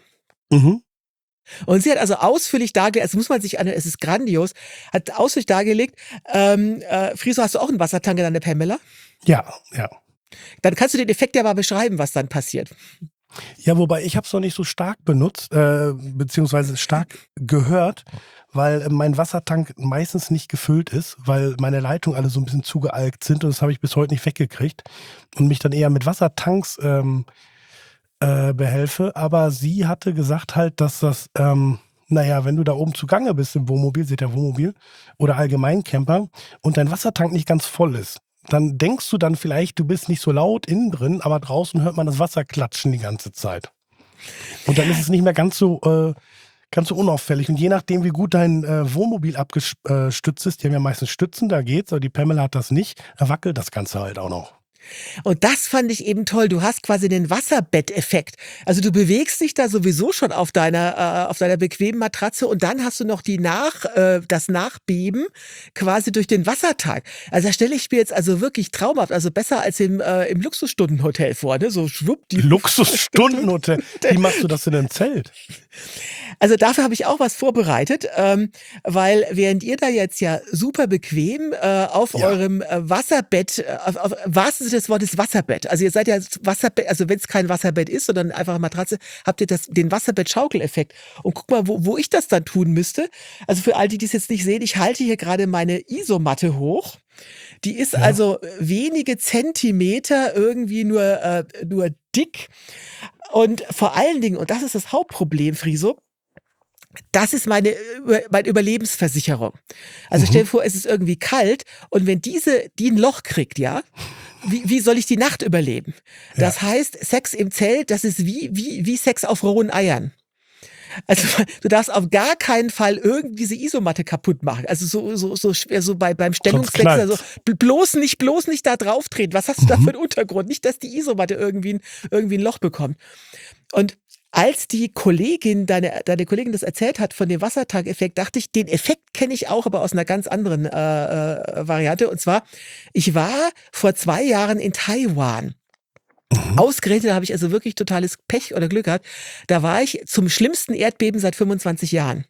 Und sie hat also ausführlich dargelegt, also muss man sich es ist grandios, hat ausführlich dargelegt, Friso, hast du auch einen Wassertank in deiner Pamela? Ja. Dann kannst du den Effekt ja mal beschreiben, was dann passiert. Ja, wobei ich habe es noch nicht so stark benutzt, beziehungsweise stark gehört, weil mein Wassertank meistens nicht gefüllt ist, weil meine Leitungen alle so ein bisschen zugealkt sind und das habe ich bis heute nicht weggekriegt und mich dann eher mit Wassertanks behelfe. Aber sie hatte gesagt halt, dass das, wenn du da oben zugange bist im Wohnmobil, seht ihr Wohnmobil oder allgemein Camper und dein Wassertank nicht ganz voll ist, dann denkst du dann vielleicht, du bist nicht so laut innen drin, aber draußen hört man das Wasser klatschen die ganze Zeit. Und dann ist es nicht mehr ganz so unauffällig. Und je nachdem, wie gut dein Wohnmobil abgestützt ist, die haben ja meistens Stützen, da geht's, aber die Pamela hat das nicht, da wackelt das Ganze halt auch noch. Und das fand ich eben toll. Du hast quasi den Wasserbetteffekt. Also du bewegst dich da sowieso schon auf deiner bequemen Matratze und dann hast du noch das Nachbeben quasi durch den Wassertank. Also da stelle ich mir jetzt also wirklich traumhaft, also besser als im Luxusstundenhotel vor, ne? So schwupp die Luxusstundenhotel. Wie machst du das in einem Zelt? Also dafür habe ich auch was vorbereitet, weil während ihr da jetzt ja super bequem auf eurem Wasserbett, auf wahrsten Sinne des Wortes Wasserbett, also ihr seid ja Wasserbett, also wenn es kein Wasserbett ist, sondern einfach eine Matratze, habt ihr den Wasserbett-Schaukeleffekt. Und guck mal, wo ich das dann tun müsste. Also für all die, die es jetzt nicht sehen, ich halte hier gerade meine Isomatte hoch. Die ist also wenige Zentimeter irgendwie nur dick. Und vor allen Dingen, und das ist das Hauptproblem, Friso, das ist meine Überlebensversicherung. Also stell dir vor, es ist irgendwie kalt und wenn die ein Loch kriegt, ja, wie soll ich die Nacht überleben? Das heißt, Sex im Zelt, das ist wie Sex auf rohen Eiern. Also du darfst auf gar keinen Fall irgendwie diese Isomatte kaputt machen. Also so schwer so beim Stellungswechsel, also bloß nicht da drauf treten. Was hast du da für einen Untergrund? Nicht, dass die Isomatte irgendwie ein Loch bekommt. Und als die Kollegin, deine Kollegin das erzählt hat von dem Wassertankeffekt, dachte ich, den Effekt kenne ich auch, aber aus einer ganz anderen Variante. Und zwar, ich war vor 2 Jahren in Taiwan. Ausgerechnet habe ich also wirklich totales Pech oder Glück gehabt. Da war ich zum schlimmsten Erdbeben seit 25 Jahren.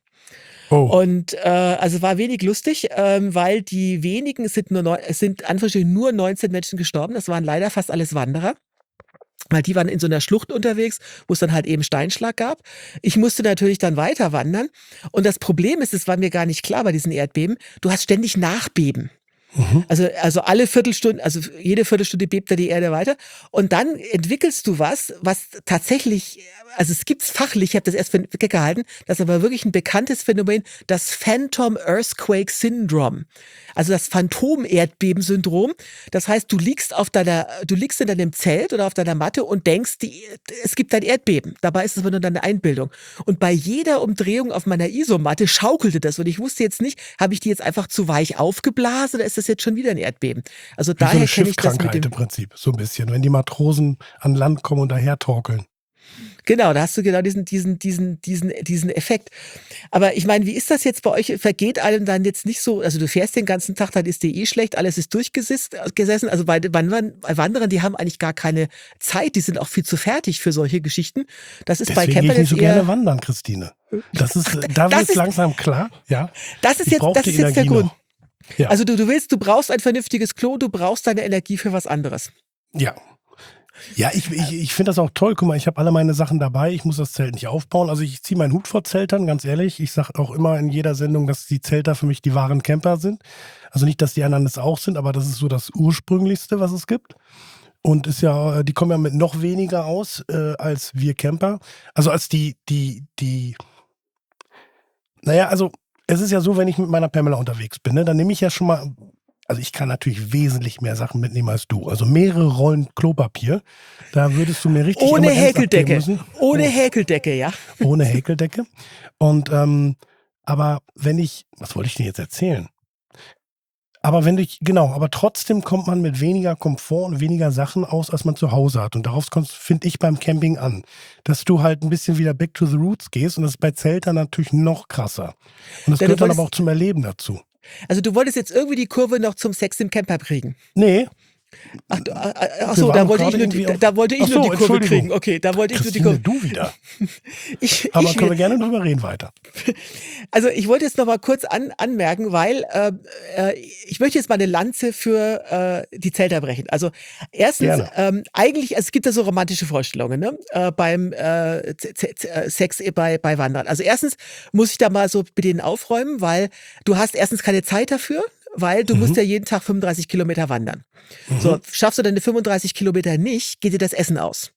Und also war wenig lustig, weil die wenigen, es sind anfangs nur 19 Menschen gestorben. Das waren leider fast alles Wanderer. Weil die waren in so einer Schlucht unterwegs, wo es dann halt eben Steinschlag gab. Ich musste natürlich dann weiter wandern. Und das Problem ist, es war mir gar nicht klar bei diesen Erdbeben, du hast ständig Nachbeben. Mhm. Also alle Viertelstunde, also jede Viertelstunde bebt da die Erde weiter. Und dann entwickelst du was tatsächlich, also es gibt's fachlich, ich habe das erst für gehalten, das ist aber wirklich ein bekanntes Phänomen, das Phantom Earthquake Syndrome. Also das Phantom-Erdbeben-Syndrom. Das heißt, du liegst in deinem Zelt oder auf deiner Matte und denkst, es gibt ein Erdbeben. Dabei ist es aber nur deine Einbildung. Und bei jeder Umdrehung auf meiner Isomatte schaukelte das. Und ich wusste jetzt nicht, habe ich die jetzt einfach zu weich aufgeblasen oder ist das jetzt schon wieder ein Erdbeben? Also Wie so daher eine kenne ich das mit Schiffskrankheit dem. im Prinzip, so ein bisschen, wenn die Matrosen an Land kommen und daher torkeln. Genau, da hast du genau diesen Effekt. Aber ich meine, wie ist das jetzt bei euch? Vergeht einem dann jetzt nicht so, also du fährst den ganzen Tag, dann ist dir schlecht, alles ist durchgesessen. Also bei Wanderern, die haben eigentlich gar keine Zeit, die sind auch viel zu fertig für solche Geschichten. Das ist bei Deswegen gehe ich Campern nicht jetzt so gerne eher, wandern, Christine. Da das wird es ist, langsam klar, ja. das ist Ich jetzt, brauche das die ist jetzt der Energie Grund. noch. Ja, Also du brauchst ein vernünftiges Klo, du brauchst deine Energie für was anderes. ja. Ja, ich finde das auch toll. Guck mal, ich habe alle meine Sachen dabei. Ich muss das Zelt nicht aufbauen. Also ich ziehe meinen Hut vor Zeltern, ganz ehrlich. Ich sage auch immer in jeder Sendung, dass die Zelter für mich die wahren Camper sind. Also nicht, dass die anderen es auch sind, aber das ist so das Ursprünglichste, was es gibt. Und ist ja, die kommen ja mit noch weniger aus als wir Camper. Also als naja, also es ist ja so, wenn ich mit meiner Pamela unterwegs bin, ne, dann nehme ich ja schon mal, also ich kann natürlich wesentlich mehr Sachen mitnehmen als du. Also mehrere Rollen Klopapier. Da würdest du mir richtig Ohne M&Ms abgeben Häkeldecke. müssen. Ohne Häkeldecke, ja. Ohne Häkeldecke. Und aber was wollte ich denn jetzt erzählen? Aber trotzdem kommt man mit weniger Komfort und weniger Sachen aus, als man zu Hause hat. Und darauf kommt, finde ich, beim Camping an. Dass du halt ein bisschen wieder back to the roots gehst und das ist bei Zeltern natürlich noch krasser. Und das Ja, gehört dann aber auch zum Erleben dazu. also du wolltest jetzt irgendwie die Kurve noch zum Sex im Camper kriegen. Nee, Ach wir so, waren doch gerade irgendwie auf. da wollte ich Ach nur die so, Kurve Entschuldigung. kriegen. Okay, da wollte ich nur die Christine, Kurve. du wieder. Ich, Aber ich, können wir gerne drüber reden weiter. also ich wollte jetzt noch mal kurz anmerken, weil ich möchte jetzt mal eine Lanze für die Zelter brechen. Also erstens, Gerne. eigentlich, es gibt ja so romantische Vorstellungen, ne? Beim Sex bei Wandern. Also erstens muss ich da mal so mit denen aufräumen, weil du hast erstens keine Zeit dafür, weil du musst Mhm. ja jeden Tag 35 Kilometer wandern. So, Mhm. schaffst du deine 35 Kilometer nicht, geht dir das Essen aus.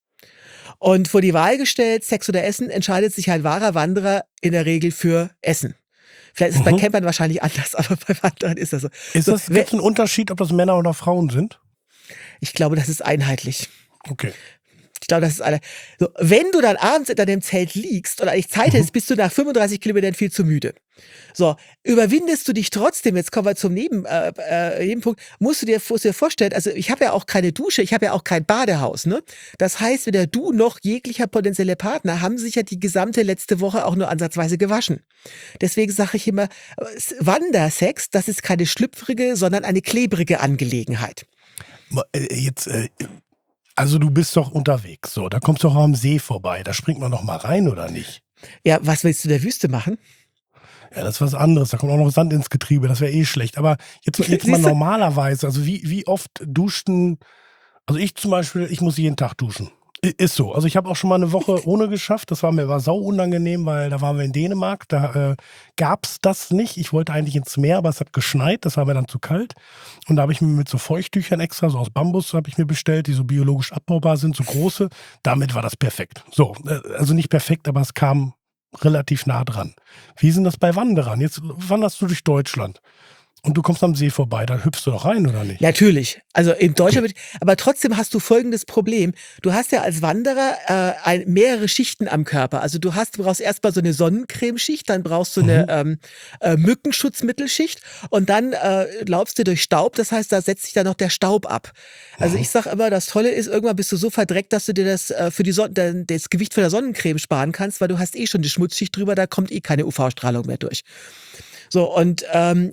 Und vor die Wahl gestellt, Sex oder Essen, entscheidet sich ein wahrer Wanderer in der Regel für Essen. Vielleicht ist es bei Mhm. Campern wahrscheinlich anders, aber bei Wanderern ist das so. Gibt es einen Unterschied, ob das Männer oder Frauen sind? Ich glaube, das ist einheitlich. Okay. Ich glaube, das ist alle. So, wenn du dann abends in deinem Zelt liegst und eigentlich Zeit hast, bist du nach 35 Kilometern viel zu müde. So, überwindest du dich trotzdem, jetzt kommen wir zum Nebenpunkt, musst du dir vorstellen, also ich habe ja auch keine Dusche, ich habe ja auch kein Badehaus, ne? Das heißt, weder du noch jeglicher potenzielle Partner haben sich ja die gesamte letzte Woche auch nur ansatzweise gewaschen. Deswegen sage ich immer, Wandersex, das ist keine schlüpfrige, sondern eine klebrige Angelegenheit. Jetzt, also du bist doch unterwegs, so, da kommst du doch am See vorbei, da springt man doch mal rein, oder nicht? Ja, was willst du in der Wüste machen? Ja, das ist was anderes, da kommt auch noch Sand ins Getriebe, das wäre eh schlecht. Aber jetzt mal Siehst du? normalerweise, also wie oft duschten, also ich zum Beispiel, ich muss jeden Tag duschen. Ist so. Also ich habe auch schon mal eine Woche ohne geschafft. Das war sau unangenehm, weil da waren wir in Dänemark. Da gab's das nicht. Ich wollte eigentlich ins Meer, aber es hat geschneit. Das war mir dann zu kalt. Und da habe ich mir mit so Feuchttüchern extra, so aus Bambus habe ich mir bestellt, die so biologisch abbaubar sind, so große. Damit war das perfekt. So, also nicht perfekt, aber es kam relativ nah dran. Wie sind das bei Wanderern? Jetzt wanderst du durch Deutschland. Und du kommst am See vorbei, dann hüpfst du doch rein, oder nicht? Natürlich. Also in Deutschland, aber trotzdem hast du folgendes Problem. Du hast ja als Wanderer mehrere Schichten am Körper. Also du brauchst erstmal so eine Sonnencremeschicht, dann brauchst du eine Mückenschutzmittelschicht und dann laufst du durch Staub. Das heißt, da setzt sich dann noch der Staub ab. Also ich sag immer, das Tolle ist, irgendwann bist du so verdreckt, dass du dir das für das Gewicht von der Sonnencreme sparen kannst, weil du hast eh schon die Schmutzschicht drüber, da kommt eh keine UV-Strahlung mehr durch. So, und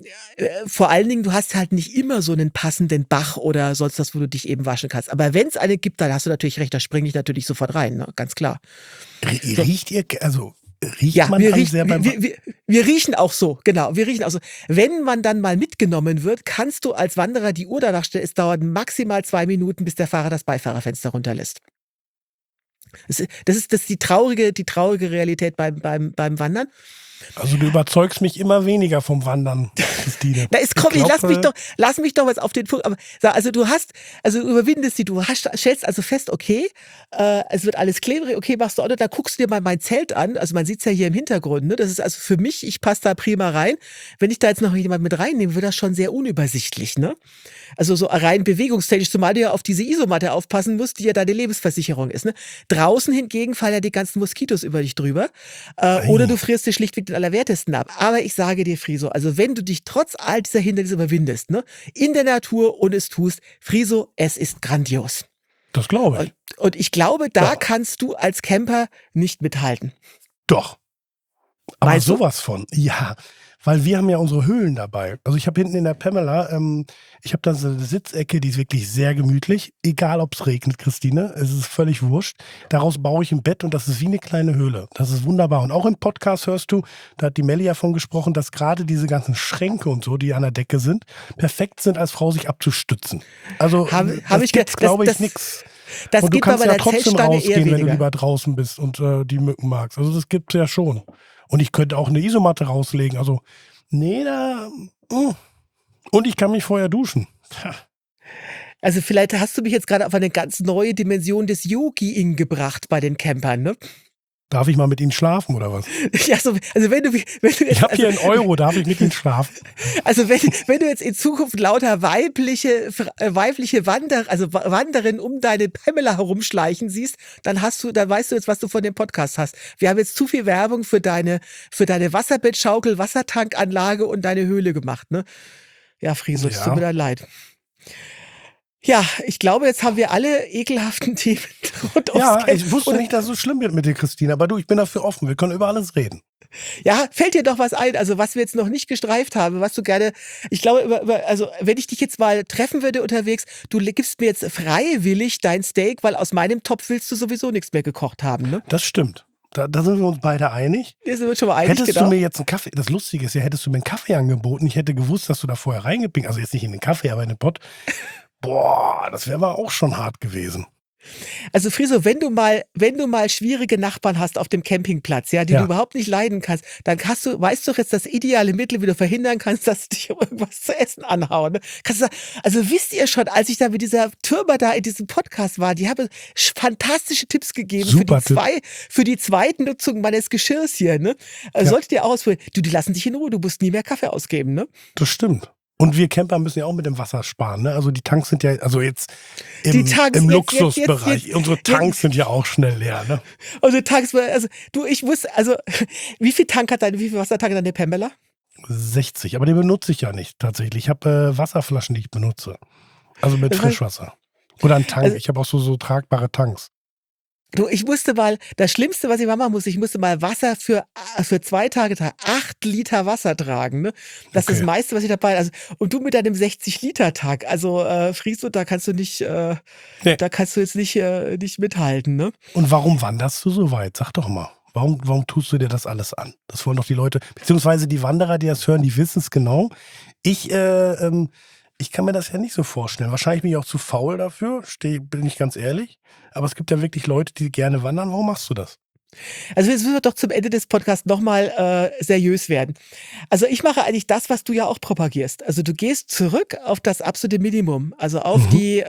vor allen Dingen, du hast halt nicht immer so einen passenden Bach oder sonst was, wo du dich eben waschen kannst. Aber wenn es eine gibt, dann hast du natürlich recht, da springe ich natürlich sofort rein, ne? Ganz klar. Riecht ihr, also riecht Ja, man dann sehr beim wir riechen auch so, genau, wir riechen auch so. Wenn man dann mal mitgenommen wird, kannst du als Wanderer die Uhr danach stellen, es dauert maximal 2 Minuten, bis der Fahrer das Beifahrerfenster runterlässt. Das ist die traurige Realität beim Wandern. Also du überzeugst mich immer weniger vom Wandern, Christine. Na, lass mich doch was auf den Punkt. Aber, also du überwindest stellst also fest, okay, es wird alles klebrig, okay, machst du auch noch, da guckst du dir mal mein Zelt an, also man sieht's ja hier im Hintergrund, ne? Das ist also für mich, ich passe da prima rein. Wenn ich da jetzt noch jemand mit reinnehme, wird das schon sehr unübersichtlich, ne? Also so rein bewegungstechnisch, zumal du ja auf diese Isomatte aufpassen musst, die ja deine Lebensversicherung ist, ne? Draußen hingegen fallen ja die ganzen Moskitos über dich drüber, oder du frierst dir schlichtweg den Allerwertesten ab. Aber ich sage dir, Friso, also wenn du dich trotz all dieser Hindernisse überwindest, ne, in der Natur und es tust, Friso, es ist grandios. Das glaube ich. Und ich glaube, da kannst du als Camper nicht mithalten. Doch. Aber Meinst du? sowas von. Ja, weil wir haben ja unsere Höhlen dabei. Also ich habe hinten in der Pamela, ich habe da so eine Sitzecke, die ist wirklich sehr gemütlich. Egal, ob es regnet, Christine, es ist völlig wurscht. Daraus baue ich ein Bett und das ist wie eine kleine Höhle. Das ist wunderbar. Und auch im Podcast hörst du, da hat die Melli ja von gesprochen, dass gerade diese ganzen Schränke und so, die an der Decke sind, perfekt sind, als Frau sich abzustützen. Also glaube ich, nichts. Das und du gibt bei kannst ja meiner trotzdem Zeltstange eher rausgehen, wenn du weniger. lieber draußen bist und die Mücken magst. Also das gibt's ja schon. Und ich könnte auch eine Isomatte rauslegen. Also, und ich kann mich vorher duschen. Also vielleicht hast du mich jetzt gerade auf eine ganz neue Dimension des Yogi-Ing gebracht bei den Campern, ne? Darf ich mal mit Ihnen schlafen oder was? Ja, also wenn du jetzt, Ich habe hier einen Euro, darf ich mit Ihnen schlafen? Also wenn du jetzt in Zukunft lauter weibliche Wanderinnen um deine Pamela herumschleichen siehst, dann weißt du jetzt, was du von dem Podcast hast. Wir haben jetzt zu viel Werbung für deine Wasserbettschaukel, Wassertankanlage und deine Höhle gemacht, ne? Ja, Friso, es tut mir dann leid. Ja, ich glaube, jetzt haben wir alle ekelhaften Themen rund ums Camp. Ich wusste nicht, dass es so schlimm wird mit dir, Christine. Aber du, ich bin dafür offen. Wir können über alles reden. Ja, fällt dir doch was ein, also was wir jetzt noch nicht gestreift haben, was du gerne, ich glaube, also wenn ich dich jetzt mal treffen würde unterwegs, du gibst mir jetzt freiwillig dein Steak, weil aus meinem Topf willst du sowieso nichts mehr gekocht haben, ne? Das stimmt. Da sind wir uns beide einig. Wir sind uns schon mal einig, Hättest genau. du mir jetzt einen Kaffee, das Lustige ist ja, hättest du mir einen Kaffee angeboten, ich hätte gewusst, dass du da vorher reingepinkt, also jetzt nicht in den Kaffee, aber in den Pott. Boah, das wäre aber auch schon hart gewesen. Also Friso, wenn du mal schwierige Nachbarn hast auf dem Campingplatz, ja, die du überhaupt nicht leiden kannst, dann weißt du jetzt das ideale Mittel, wie du verhindern kannst, dass sie dich irgendwas zu essen anhauen. Ne? Kannst du sagen, also wisst ihr schon, als ich da mit dieser Türmer da in diesem Podcast war, die haben fantastische Tipps gegeben für die zweite Nutzung meines Geschirrs hier, ne? Solltet ihr auch ausprobieren. Du, die lassen dich in Ruhe, du musst nie mehr Kaffee ausgeben, ne? Das stimmt. Und wir Camper müssen ja auch mit dem Wasser sparen, ne? Also die Tanks sind ja, also jetzt im Luxusbereich, unsere Tanks sind ja auch schnell leer, ne? Also Tanks, also du, wie viel Wassertank hat deine Pamela? 60, aber den benutze ich ja nicht tatsächlich. Ich habe Wasserflaschen, die ich benutze. Also mit Frischwasser. Oder ein Tank. Ich habe auch so tragbare Tanks. Du, ich musste mal, das Schlimmste, was ich mal machen musste, ich musste mal Wasser für 2 Tage tragen. 8 Liter Wasser tragen, ne? Das ist das meiste, was ich dabei, also, und du mit deinem 60-Liter-Tag, also, Friso, da kannst du nicht, da kannst du jetzt nicht mithalten, ne? Und warum wanderst du so weit? Sag doch mal. Warum tust du dir das alles an? Das wollen doch die Leute, beziehungsweise die Wanderer, die das hören, die wissen es genau. Ich kann mir das ja nicht so vorstellen. Wahrscheinlich bin ich auch zu faul dafür, bin ich ganz ehrlich. Aber es gibt ja wirklich Leute, die gerne wandern. Warum machst du das? Also jetzt müssen wir doch zum Ende des Podcasts nochmal seriös werden. Also ich mache eigentlich das, was du ja auch propagierst. Also du gehst zurück auf das absolute Minimum. Also auf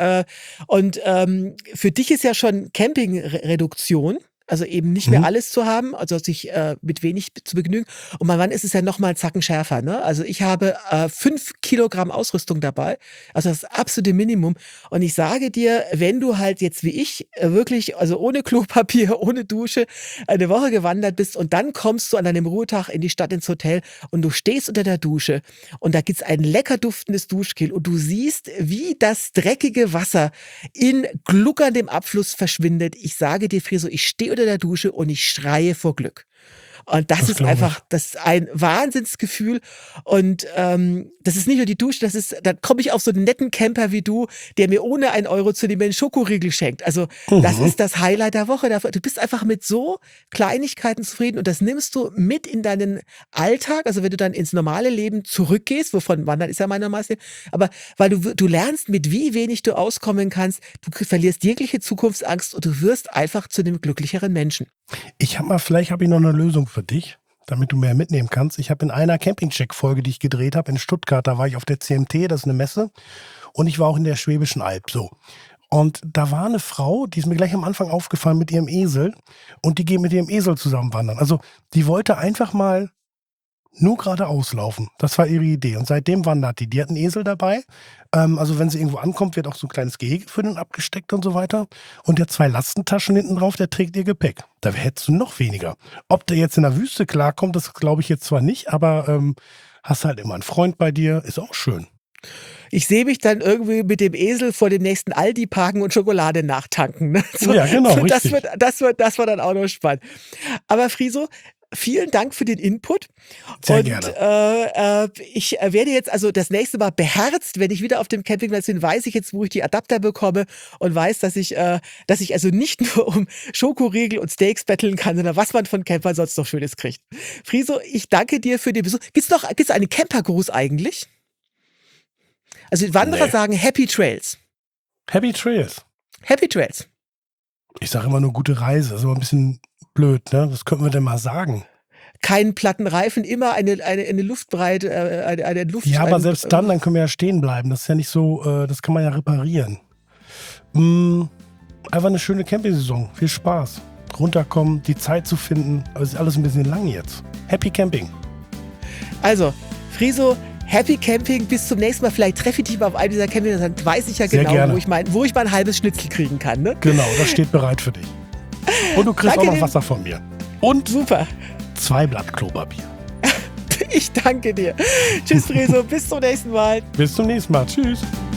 für dich ist ja schon Campingreduktion. Also eben nicht mehr alles zu haben, also sich mit wenig zu begnügen. Und bei Mann ist es ja noch mal einen Zacken schärfer, ne? Also ich habe 5 Kilogramm Ausrüstung dabei, also das absolute Minimum. Und ich sage dir, wenn du halt jetzt wie ich wirklich, also ohne Klopapier, ohne Dusche, eine Woche gewandert bist und dann kommst du an deinem Ruhetag in die Stadt ins Hotel und du stehst unter der Dusche und da gibt's ein lecker duftendes Duschgel und du siehst, wie das dreckige Wasser in gluckerndem Abfluss verschwindet. Ich sage dir, Friso, ich stehe unter der Dusche und ich schreie vor Glück. Und das ist ein Wahnsinnsgefühl. Und das ist nicht nur die Dusche, da komme ich auf so einen netten Camper wie du, der mir ohne 1 Euro zu nehmen einen Schokoriegel schenkt. Also das ist das Highlight der Woche. Du bist einfach mit so Kleinigkeiten zufrieden und das nimmst du mit in deinen Alltag. Also wenn du dann ins normale Leben zurückgehst, wovon Wandern ist ja mein normales Leben, aber weil du lernst, mit wie wenig du auskommen kannst, du verlierst jegliche Zukunftsangst und du wirst einfach zu einem glücklicheren Menschen. Vielleicht habe ich noch eine Lösung für dich. damit du mehr mitnehmen kannst. Ich habe in einer Campingcheck-Folge, die ich gedreht habe in Stuttgart, da war ich auf der CMT, das ist eine Messe, und ich war auch in der Schwäbischen Alb, so. Und da war eine Frau, die ist mir gleich am Anfang aufgefallen mit ihrem Esel, und die geht mit ihrem Esel zusammen wandern. Also die wollte einfach mal nur geradeaus laufen. Das war ihre Idee. Und seitdem wandert die. Die hat einen Esel dabei. Also wenn sie irgendwo ankommt, wird auch so ein kleines Gehege für den abgesteckt und so weiter. Und der hat 2 Lastentaschen hinten drauf, der trägt ihr Gepäck. Da hättest du noch weniger. Ob der jetzt in der Wüste klarkommt, das glaube ich jetzt zwar nicht, aber hast halt immer einen Freund bei dir, ist auch schön. Ich sehe mich dann irgendwie mit dem Esel vor dem nächsten Aldi parken und Schokolade nachtanken. Ne? So, Ja, genau, das richtig. wird dann auch noch spannend. Aber Friso, vielen Dank für den Input. Sehr Und gerne. ich werde jetzt also das nächste Mal beherzt, wenn ich wieder auf dem Campingplatz bin, weiß ich jetzt, wo ich die Adapter bekomme und weiß, dass ich also nicht nur um Schokoriegel und Steaks betteln kann, sondern was man von Campern sonst noch Schönes kriegt. Friso, ich danke dir für den Besuch. Gibt's einen Campergruß eigentlich? Also die Wanderer sagen Happy Trails. Happy Trails. Happy Trails. Ich sage immer nur gute Reise. Ist aber ein bisschen blöd, ne? Was könnten wir denn mal sagen? Keinen platten Reifen, immer eine Luftbreite, eine Luft. Ja, aber selbst dann können wir ja stehen bleiben. Das ist ja nicht so, das kann man ja reparieren. Einfach eine schöne Camping-Saison. Viel Spaß. Runterkommen, die Zeit zu finden. Aber es ist alles ein bisschen lang jetzt. Happy Camping. Also, Friso, Happy Camping, bis zum nächsten Mal. Vielleicht treffe ich dich mal auf einem dieser Camping, dann weiß ich ja Sehr genau, gerne. wo ich mein halbes Schnitzel kriegen kann. Ne? Genau, das steht bereit für dich. Und du kriegst Danke auch noch dir. Wasser von mir. Und Super. 2 Blatt Klopapier. Ich danke dir. Tschüss, Friso. Bis zum nächsten Mal. Bis zum nächsten Mal. Tschüss.